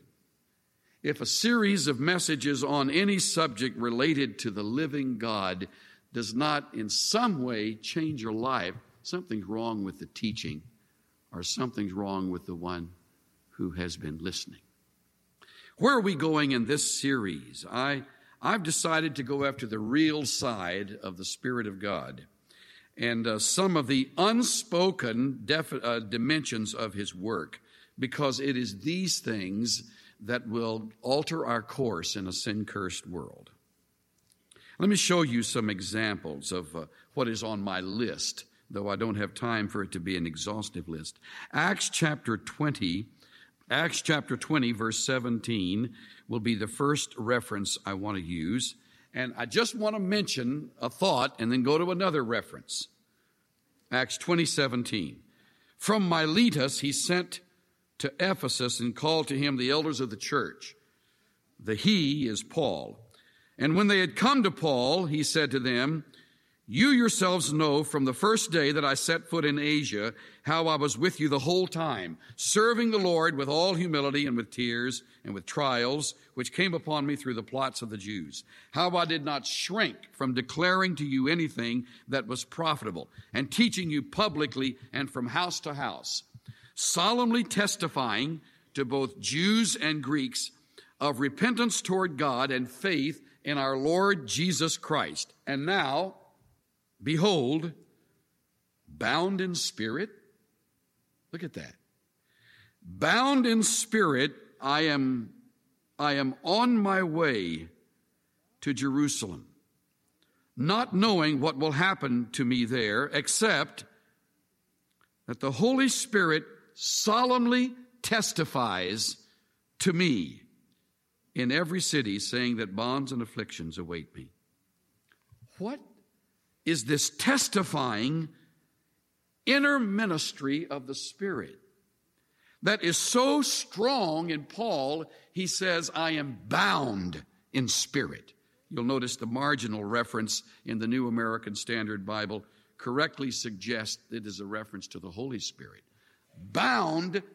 If a series of messages on any subject related to the living God does not in some way change your life, something's wrong with the teaching or something's wrong with the one who has been listening. Where are we going in this series? I, I've decided to go after the real side of the Spirit of God and uh, some of the unspoken def- uh, dimensions of His work, because it is these things that will alter our course in a sin-cursed world. Let me show you some examples of uh, what is on my list, though I don't have time for it to be an exhaustive list. Acts chapter twenty, Acts chapter twenty, verse seventeen will be the first reference I want to use. And I just want to mention a thought and then go to another reference. Acts twenty, seventeen. From Miletus he sent to Ephesus and called to him the elders of the church. The he is Paul. And when they had come to Paul, he said to them, you yourselves know from the first day that I set foot in Asia how I was with you the whole time, serving the Lord with all humility and with tears and with trials, which came upon me through the plots of the Jews. How I did not shrink from declaring to you anything that was profitable and teaching you publicly and from house to house, solemnly testifying to both Jews and Greeks of repentance toward God and faith in our Lord Jesus Christ. And now, behold, bound in spirit. Look at that. Bound in spirit, I am, I am on my way to Jerusalem, not knowing what will happen to me there, except that the Holy Spirit solemnly testifies to me in every city, saying that bonds and afflictions await me. What is this testifying inner ministry of the Spirit that is so strong in Paul? He says, I am bound in spirit. You'll notice the marginal reference in the New American Standard Bible correctly suggests it is a reference to the Holy Spirit. Bound.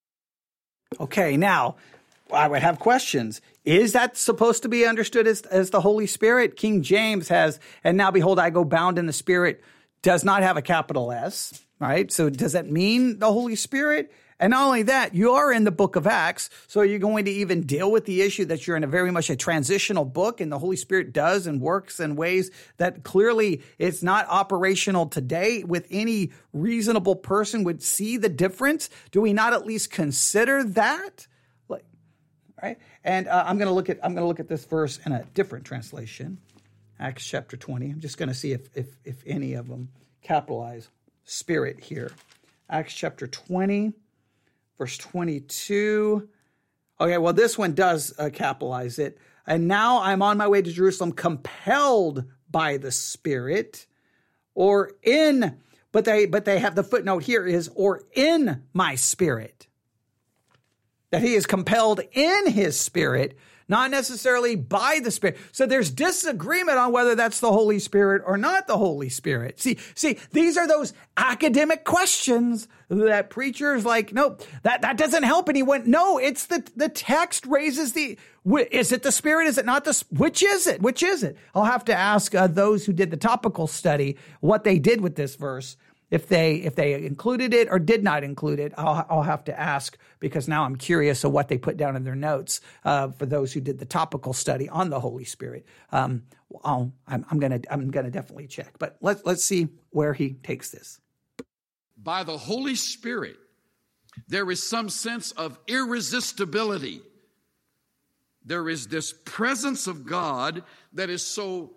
Okay, now, I would have questions. Is that supposed to be understood as, as the Holy Spirit? King James has, and now behold, I go bound in the Spirit, does not have a capital S, right? So does that mean the Holy Spirit? And not only that, you are in the book of Acts, so you're going to even deal with the issue that you're in a very much a transitional book, and the Holy Spirit does and works in ways that clearly it's not operational today. With any reasonable person would see the difference. Do we not at least consider that? Like, right? And uh, I'm going to look at I'm going to look at this verse in a different translation, Acts chapter twenty. I'm just going to see if if if any of them capitalize Spirit here. Acts chapter twenty. Verse twenty-two. Okay, well, this one does uh, capitalize it. And now I'm on my way to Jerusalem, compelled by the Spirit, or in, but they but they have the footnote here is, or in my spirit. That he is compelled in his spirit, not necessarily by the Spirit. So there's disagreement on whether that's the Holy Spirit or not the Holy Spirit. See, see, these are those academic questions that preachers like, no, that, that doesn't help anyone. No, it's the, the text raises the, is it the Spirit? Is it not the, which is it? Which is it? I'll have to ask uh, those who did the topical study what they did with this verse. If they if they included it or did not include it, I'll, I'll have to ask, because now I'm curious of what they put down in their notes uh, for those who did the topical study on the Holy Spirit. Um, I'll, I'm, I'm gonna I'm gonna definitely check, but let's let's see where he takes this. By the Holy Spirit, there is some sense of irresistibility. There is this presence of God that is so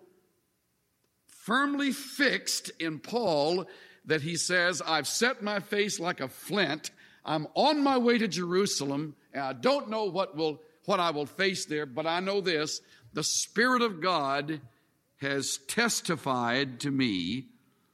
firmly fixed in Paul that he says, I've set my face like a flint. I'm on my way to Jerusalem, and I don't know what will, what I will face there, but I know this, the Spirit of God has testified to me,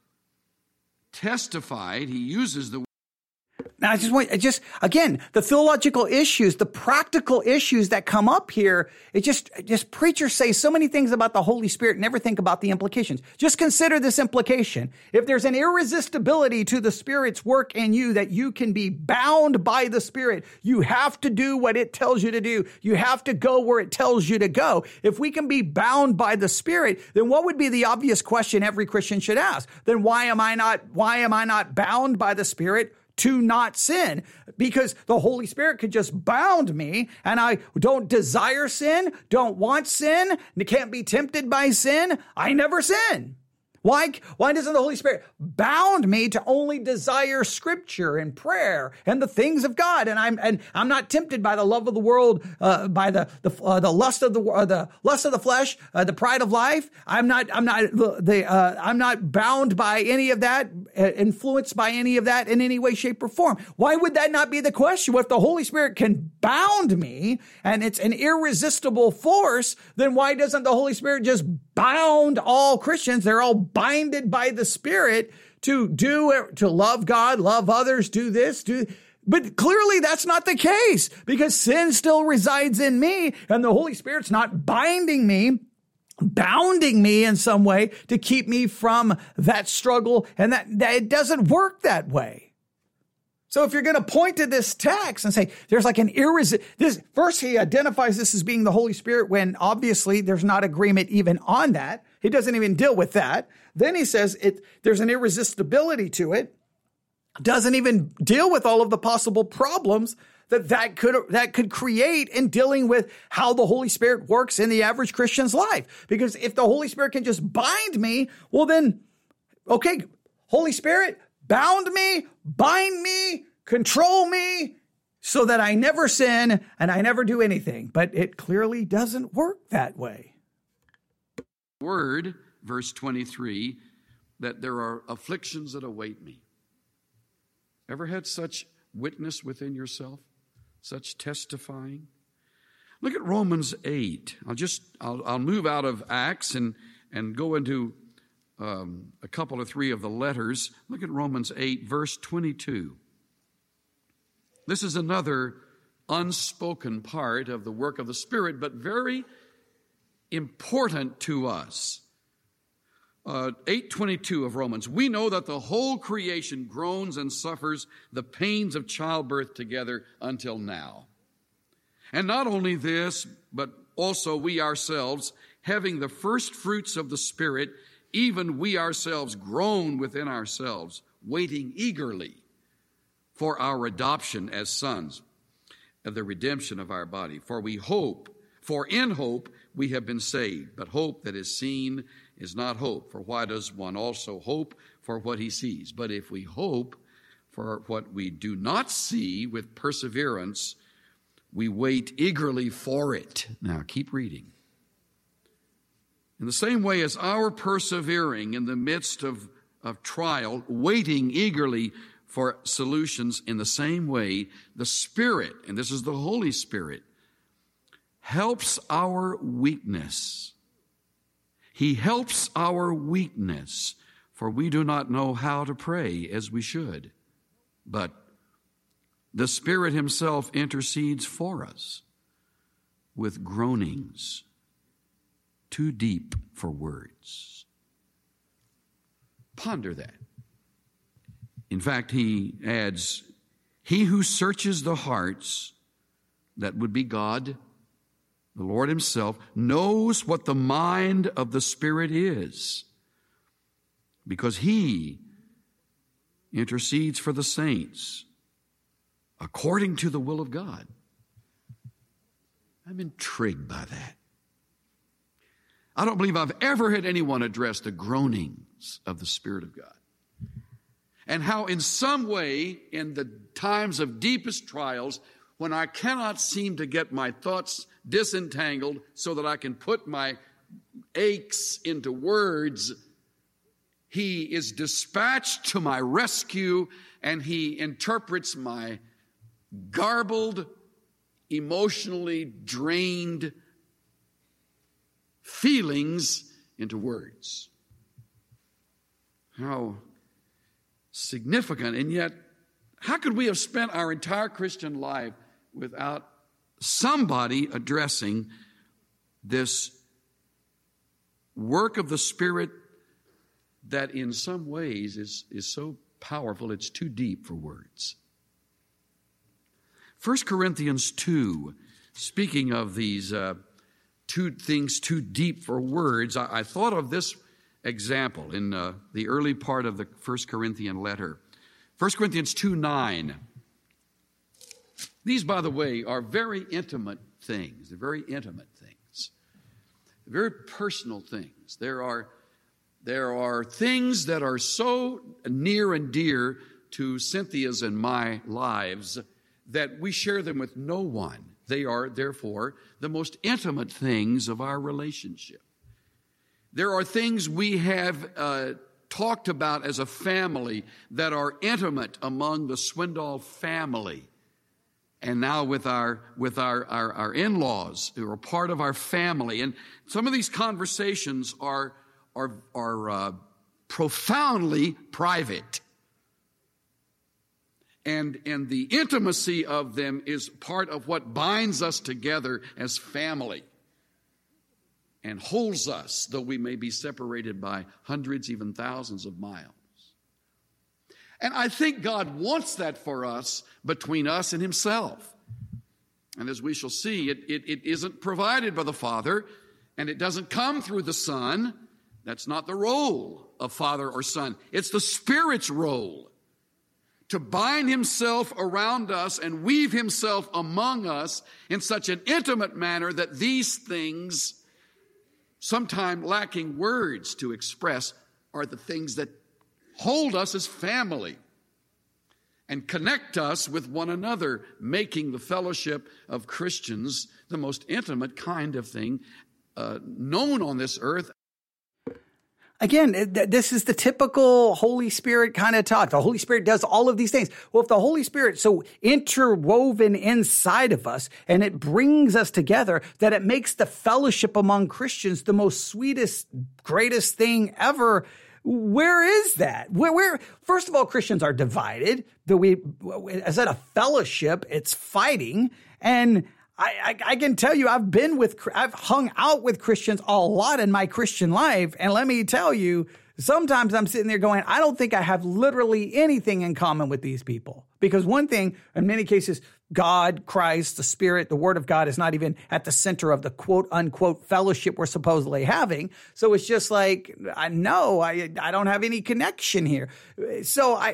testified, he uses the Now, I just want, I just, again, the theological issues, the practical issues that come up here, it just, just preachers say so many things about the Holy Spirit, never think about the implications. Just consider this implication. If there's an irresistibility to the Spirit's work in you, that you can be bound by the Spirit, you have to do what it tells you to do. You have to go where it tells you to go. If we can be bound by the Spirit, then what would be the obvious question every Christian should ask? Then why am I not, why am I not bound by the Spirit to not sin? Because the Holy Spirit could just bound me and I don't desire sin, don't want sin, can't be tempted by sin. I never sin. Why, why doesn't the Holy Spirit bound me to only desire Scripture and prayer and the things of God? And I'm and I'm not tempted by the love of the world, uh, by the the uh, the lust of the uh, the lust of the flesh, uh, the pride of life. I'm not I'm not the uh, I'm not bound by any of that, uh, influenced by any of that in any way, shape, or form. Why would that not be the question? Well, if the Holy Spirit can bound me and it's an irresistible force, then why doesn't the Holy Spirit just bound all Christians? They're all binded by the Spirit to do, to love God, love others, do this, do. But clearly that's not the case, because sin still resides in me and the Holy Spirit's not binding me, bounding me in some way to keep me from that struggle, and that, that it doesn't work that way. So if you're going to point to this text and say there's like an irresistible, this first he identifies this as being the Holy Spirit when obviously there's not agreement even on that. He doesn't even deal with that. Then he says it there's an irresistibility to it. Doesn't even deal with all of the possible problems that that could that could create in dealing with how the Holy Spirit works in the average Christian's life. Because if the Holy Spirit can just bind me, well then, okay, Holy Spirit, bound me, bind me, control me, so that I never sin and I never do anything. But it clearly doesn't work that way. Word, verse twenty-three, that there are afflictions that await me. Ever had such witness within yourself? Such testifying? Look at Romans eight. I'll just, I'll, I'll move out of Acts and, and go into Um, a couple or three of the letters. Look at Romans eight, verse twenty-two. This is another unspoken part of the work of the Spirit, but very important to us. Uh, eight twenty-two of Romans. We know that the whole creation groans and suffers the pains of childbirth together until now. And not only this, but also we ourselves, having the first fruits of the Spirit, even we ourselves groan within ourselves, waiting eagerly for our adoption as sons, of the redemption of our body. For we hope, for in hope we have been saved. But hope that is seen is not hope. For why does one also hope for what he sees? But if we hope for what we do not see with perseverance, we wait eagerly for it. Now keep reading. In the same way as our persevering in the midst of, of trial, waiting eagerly for solutions, in the same way, the Spirit, and this is the Holy Spirit, helps our weakness. He helps our weakness, for we do not know how to pray as we should. But the Spirit Himself intercedes for us with groanings too deep for words. Ponder that. In fact, he adds, he who searches the hearts, that would be God, the Lord Himself, knows what the mind of the Spirit is, because He intercedes for the saints according to the will of God. I'm intrigued by that. I don't believe I've ever had anyone address the groanings of the Spirit of God. And how in some way, in the times of deepest trials, when I cannot seem to get my thoughts disentangled so that I can put my aches into words, He is dispatched to my rescue, and He interprets my garbled, emotionally drained feelings into words. How significant, and yet how could we have spent our entire Christian life without somebody addressing this work of the Spirit that in some ways is, is so powerful it's too deep for words? First Corinthians two, speaking of these uh, two things too deep for words, I, I thought of this example in uh, the early part of the First Corinthian letter. First Corinthians two nine. These, by the way, are very intimate things. They're very intimate things. They're very personal things. There are, there are things that are so near and dear to Cynthia's and my lives that we share them with no one. They are, therefore, the most intimate things of our relationship. There are things we have uh, talked about as a family that are intimate among the Swindoll family. And now with our with our, our, our in-laws who are part of our family. And some of these conversations are, are, are uh, profoundly private. And, and the intimacy of them is part of what binds us together as family and holds us, though we may be separated by hundreds, even thousands of miles. And I think God wants that for us, between us and himself. And as we shall see, it, it, it isn't provided by the Father, and it doesn't come through the Son. That's not the role of Father or Son. It's the Spirit's role to bind himself around us and weave himself among us in such an intimate manner that these things, sometimes lacking words to express, are the things that hold us as family and connect us with one another, making the fellowship of Christians the most intimate kind of thing uh, known on this earth. Again, this is the typical Holy Spirit kind of talk. The Holy Spirit does all of these things. Well, if the Holy Spirit's so interwoven inside of us and it brings us together that it makes the fellowship among Christians the most sweetest, greatest thing ever, where is that? Where, where, first of all, Christians are divided. That we, as at a fellowship, it's fighting. And I, I, I can tell you, I've been with, I've hung out with Christians a lot in my Christian life. And let me tell you, sometimes I'm sitting there going, I don't think I have literally anything in common with these people. Because one thing, in many cases, God, Christ, the Spirit, the Word of God is not even at the center of the quote unquote fellowship we're supposedly having. So it's just like, I know I, I don't have any connection here. So I,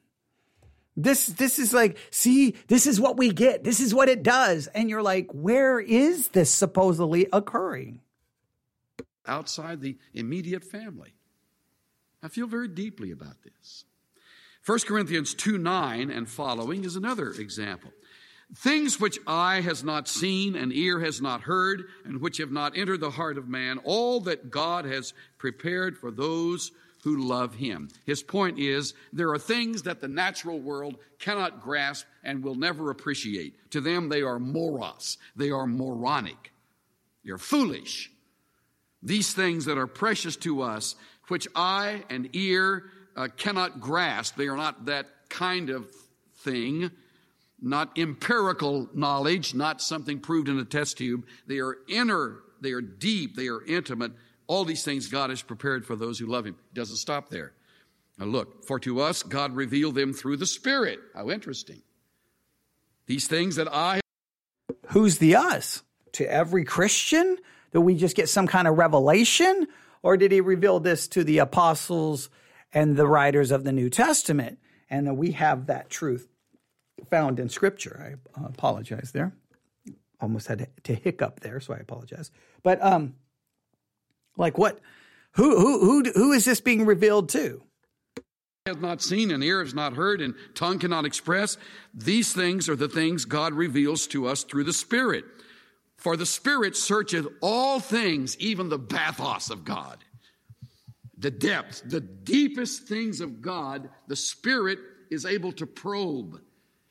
this, this is like, see, this is what we get. This is what it does. And you're like, where is this supposedly occurring? Outside the immediate family. I feel very deeply about this. First Corinthians two nine and following is another example. Things which eye has not seen and ear has not heard and which have not entered the heart of man, all that God has prepared for those who love him. His point is, there are things that the natural world cannot grasp and will never appreciate. To them, they are moros. They are moronic. They're foolish. These things that are precious to us, which eye and ear uh, cannot grasp, they are not that kind of thing, not empirical knowledge, not something proved in a test tube. They are inner, they are deep, they are intimate. All these things God has prepared for those who love him. He doesn't stop there. Now look, for to us God revealed them through the Spirit. How interesting. These things that I... Who's the us? To every Christian? That we just get some kind of revelation? Or did he reveal this to the apostles and the writers of the New Testament? And that we have that truth found in Scripture. I apologize there. Almost had to hiccup there, so I apologize. But um, like what? Who who who who is this being revealed to? Has not seen and ear has not heard and tongue cannot express. These things are the things God reveals to us through the Spirit. For the Spirit searcheth all things, even the bathos of God. The depths, the deepest things of God, the Spirit is able to probe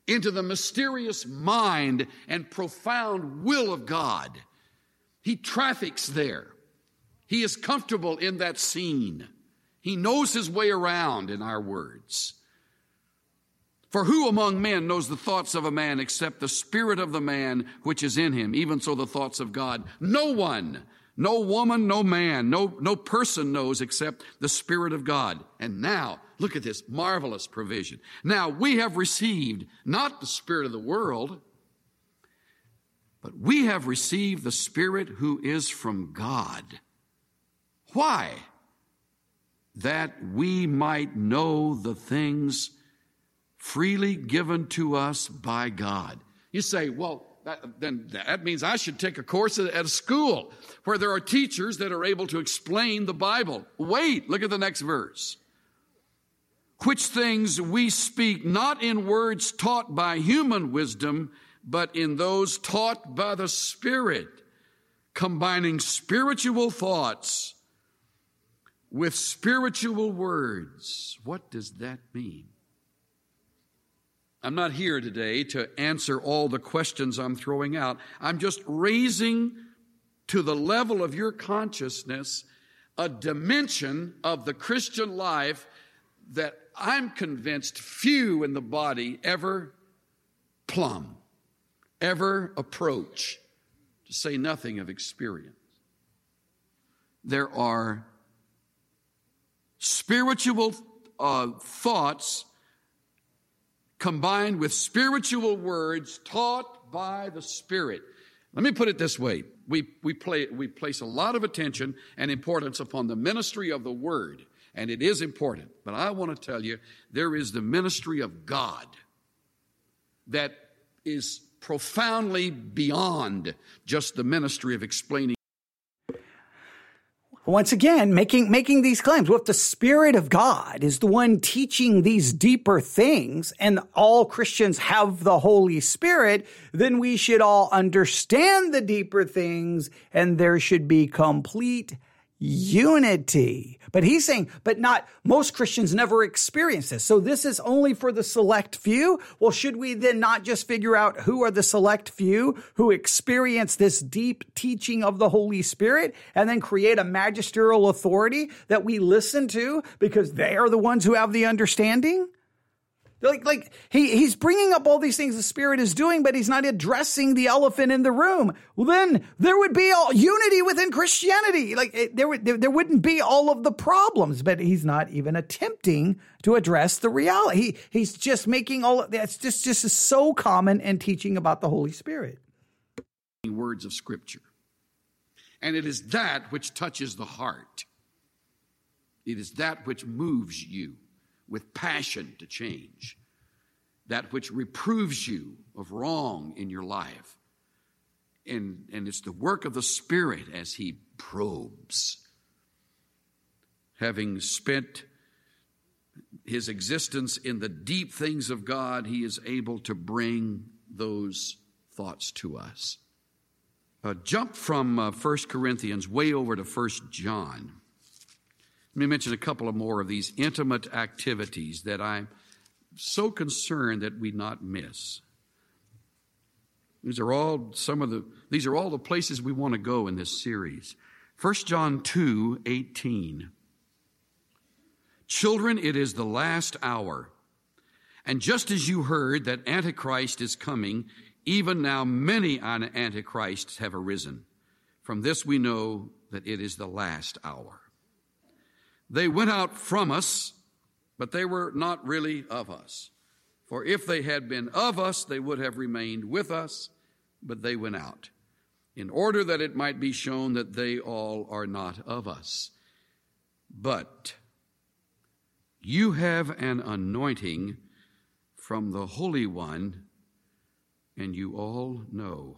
into the mysterious mind and profound will of God. He traffics there. He is comfortable in that scene. He knows his way around, in our words. For who among men knows the thoughts of a man except the spirit of the man which is in him? Even so the thoughts of God. No one, no woman, no man, no, no person knows except the Spirit of God. And now, look at this marvelous provision. Now we have received not the spirit of the world, but we have received the Spirit who is from God. Why? That we might know the things freely given to us by God. You say, well, that, then that means I should take a course at, at a school where there are teachers that are able to explain the Bible. Wait, look at the next verse. Which things we speak not in words taught by human wisdom, but in those taught by the Spirit, combining spiritual thoughts with spiritual words. What does that mean? I'm not here today to answer all the questions I'm throwing out. I'm just raising to the level of your consciousness a dimension of the Christian life that I'm convinced few in the body ever plumb, ever approach, to say nothing of experience. There are spiritual uh, thoughts combined with spiritual words taught by the Spirit. Let me put it this way. We, we, play, we place a lot of attention and importance upon the ministry of the Word, and it is important. But I want to tell you, there is the ministry of God that is profoundly beyond just the ministry of explaining. Once again, making making these claims. Well, if the Spirit of God is the one teaching these deeper things, and all Christians have the Holy Spirit, then we should all understand the deeper things, and there should be complete unity. But he's saying, but not, most Christians never experience this. So this is only for the select few. Well, should we then not just figure out who are the select few who experience this deep teaching of the Holy Spirit and then create a magisterial authority that we listen to because they are the ones who have the understanding? Like, like he, he's bringing up all these things the Spirit is doing, but he's not addressing the elephant in the room. Well, then there would be all unity within Christianity. Like it, there, would, there, there wouldn't be all of the problems, but he's not even attempting to address the reality. He, he's just making all of that's just, just is so common in teaching about the Holy Spirit. Words of Scripture. And it is that which touches the heart. It is that which moves you with passion to change, that which reproves you of wrong in your life. And, and it's the work of the Spirit as he probes. Having spent his existence in the deep things of God, he is able to bring those thoughts to us. Uh, jump from uh, First Corinthians way over to First John. Let me mention a couple of more of these intimate activities that I'm so concerned that we not miss. These are all some of the these are all the places we want to go in this series. First John two eighteen. Children, it is the last hour. And just as you heard that Antichrist is coming, even now many Antichrists have arisen. From this we know that it is the last hour. They went out from us, but they were not really of us. For if they had been of us, they would have remained with us, but they went out, in order that it might be shown that they all are not of us. But you have an anointing from the Holy One, and you all know.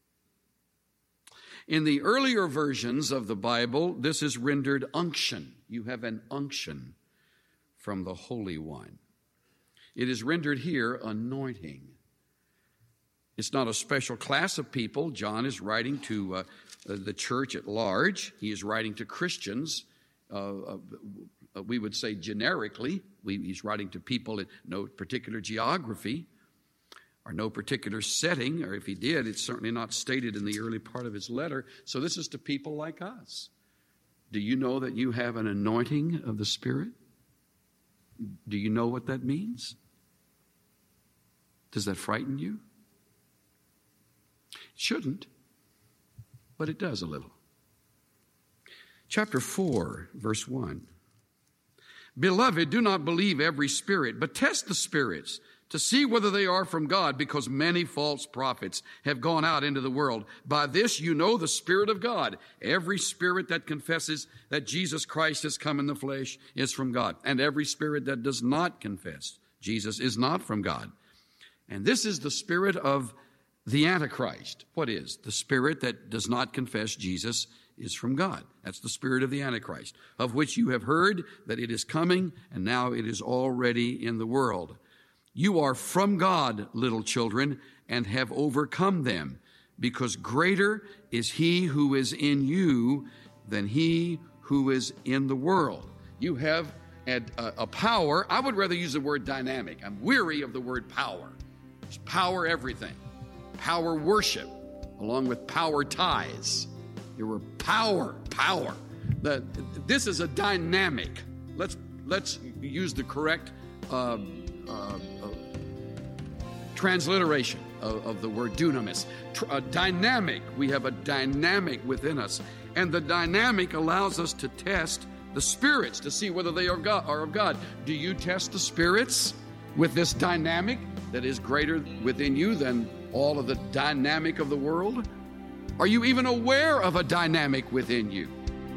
In the earlier versions of the Bible, this is rendered unction. You have an unction from the Holy One. It is rendered here anointing. It's not a special class of people. John is writing to uh, the church at large. He is writing to Christians, uh, uh, we would say generically. We, he's writing to people in no particular geography. or no particular setting, or if he did, it's certainly not stated in the early part of his letter. So this is to people like us. Do you know that you have an anointing of the Spirit? Do you know what that means? Does that frighten you? It shouldn't, but it does a little. Chapter four, verse one. Beloved, do not believe every spirit, but test the spirits to see whether they are from God, because many false prophets have gone out into the world. By this you know the Spirit of God. Every spirit that confesses that Jesus Christ has come in the flesh is from God, and every spirit that does not confess Jesus is not from God. And this is the spirit of the Antichrist. What is? The spirit that does not confess Jesus is from God. That's the spirit of the Antichrist, of which you have heard that it is coming, and now it is already in the world. You are from God, little children, and have overcome them, because greater is he who is in you than he who is in the world. You have a, a power. I would rather use the word dynamic. I'm weary of the word power. There's power everything. Power worship, along with power ties. There were power, power. The, this is a dynamic. Let's let's use the correct uh, uh, uh, transliteration of, of the word dunamis. Tr- a dynamic. We have a dynamic within us, and the dynamic allows us to test the spirits to see whether they are, God, are of God. Do you test the spirits with this dynamic that is greater within you than all of the dynamic of the world? Are you even aware of a dynamic within you?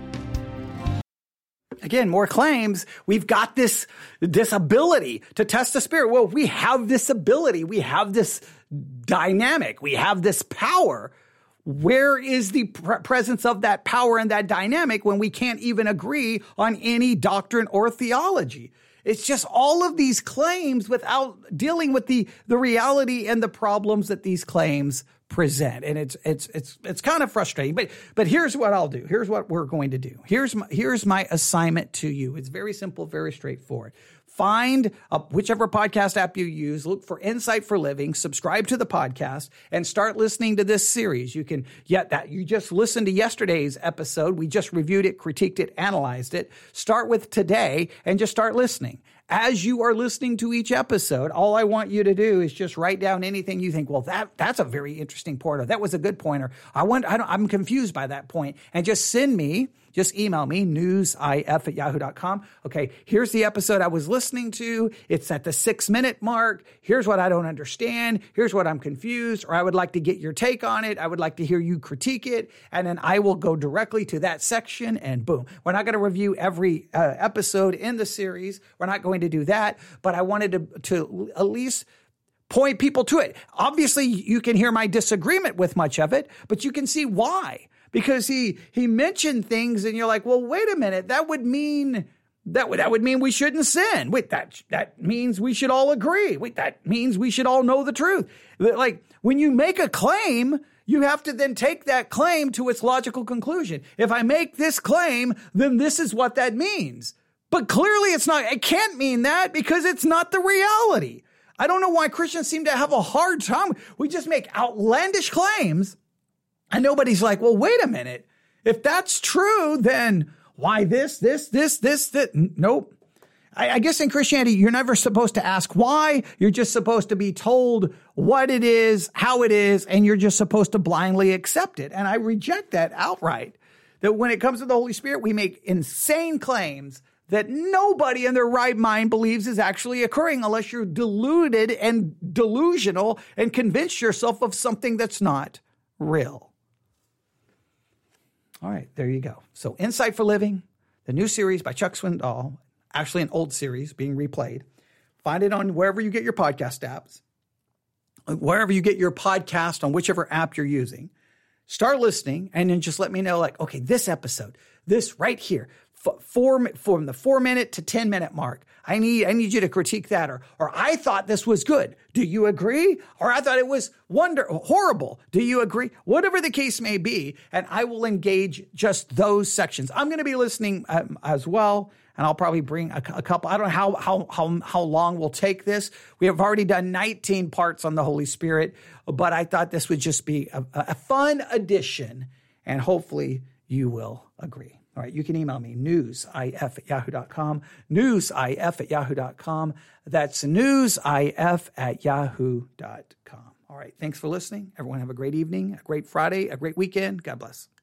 Again, more claims. We've got this, this ability to test the Spirit. Well, we have this ability. We have this dynamic. We have this power. Where is the pre- presence of that power and that dynamic when we can't even agree on any doctrine or theology? It's just all of these claims without dealing with the, the reality and the problems that these claims present. And it's, it's, it's, it's kind of frustrating, but, but here's what I'll do. Here's what we're going to do. Here's my, here's my assignment to you. It's very simple, very straightforward. Find a, whichever podcast app you use, look for Insight for Living, subscribe to the podcast, and start listening to this series. You can, yeah, that you just listened to yesterday's episode. We just reviewed it, critiqued it, analyzed it. Start with today and just start listening. As you are listening to each episode, all I want you to do is just write down anything you think, well, that that's a very interesting point, or that was a good point, or I want, I don't, I'm confused by that point, and just send me, just email me, newsif at yahoo dot com. Okay, here's the episode I was listening to. It's at the six minute mark. Here's what I don't understand. Here's what I'm confused, or I would like to get your take on it. I would like to hear you critique it. And then I will go directly to that section and boom. We're not going to review every uh, episode in the series. We're not going to do that, but I wanted to, to at least point people to it. Obviously, you can hear my disagreement with much of it, but you can see why. Because he he mentioned things and you're like, well, wait a minute, that would mean that would that would mean we shouldn't sin. Wait, that that means we should all agree. Wait, that means we should all know the truth. Like when you make a claim, you have to then take that claim to its logical conclusion. If I make this claim, then this is what that means. But clearly it's not, it can't mean that because it's not the reality. I don't know why Christians seem to have a hard time. We just make outlandish claims. And nobody's like, well, wait a minute. If that's true, then why this, this, this, this, that? Nope. I, I guess in Christianity, you're never supposed to ask why. You're just supposed to be told what it is, how it is, and you're just supposed to blindly accept it. And I reject that outright. That when it comes to the Holy Spirit, we make insane claims that nobody in their right mind believes is actually occurring unless you're deluded and delusional and convince yourself of something that's not real. All right, there you go. So Insight for Living, the new series by Chuck Swindoll, actually an old series being replayed. Find it on wherever you get your podcast apps, wherever you get your podcast on whichever app you're using. Start listening and then just let me know like, okay, this episode, this right here, f- four, from the four minute to ten minute mark. I need, I need you to critique that. Or, or I thought this was good. Do you agree? Or I thought it was wonder, horrible. Do you agree? Whatever the case may be. And I will engage just those sections. I'm going to be listening um, as well. And I'll probably bring a, a couple. I don't know how, how, how, how long we'll take this. We have already done nineteen parts on the Holy Spirit, but I thought this would just be a, a fun addition, and hopefully you will agree. All right, you can email me, newsif at yahoo dot com, newsif at yahoo dot com. That's newsif at yahoo dot com. All right, thanks for listening. Everyone have a great evening, a great Friday, a great weekend. God bless.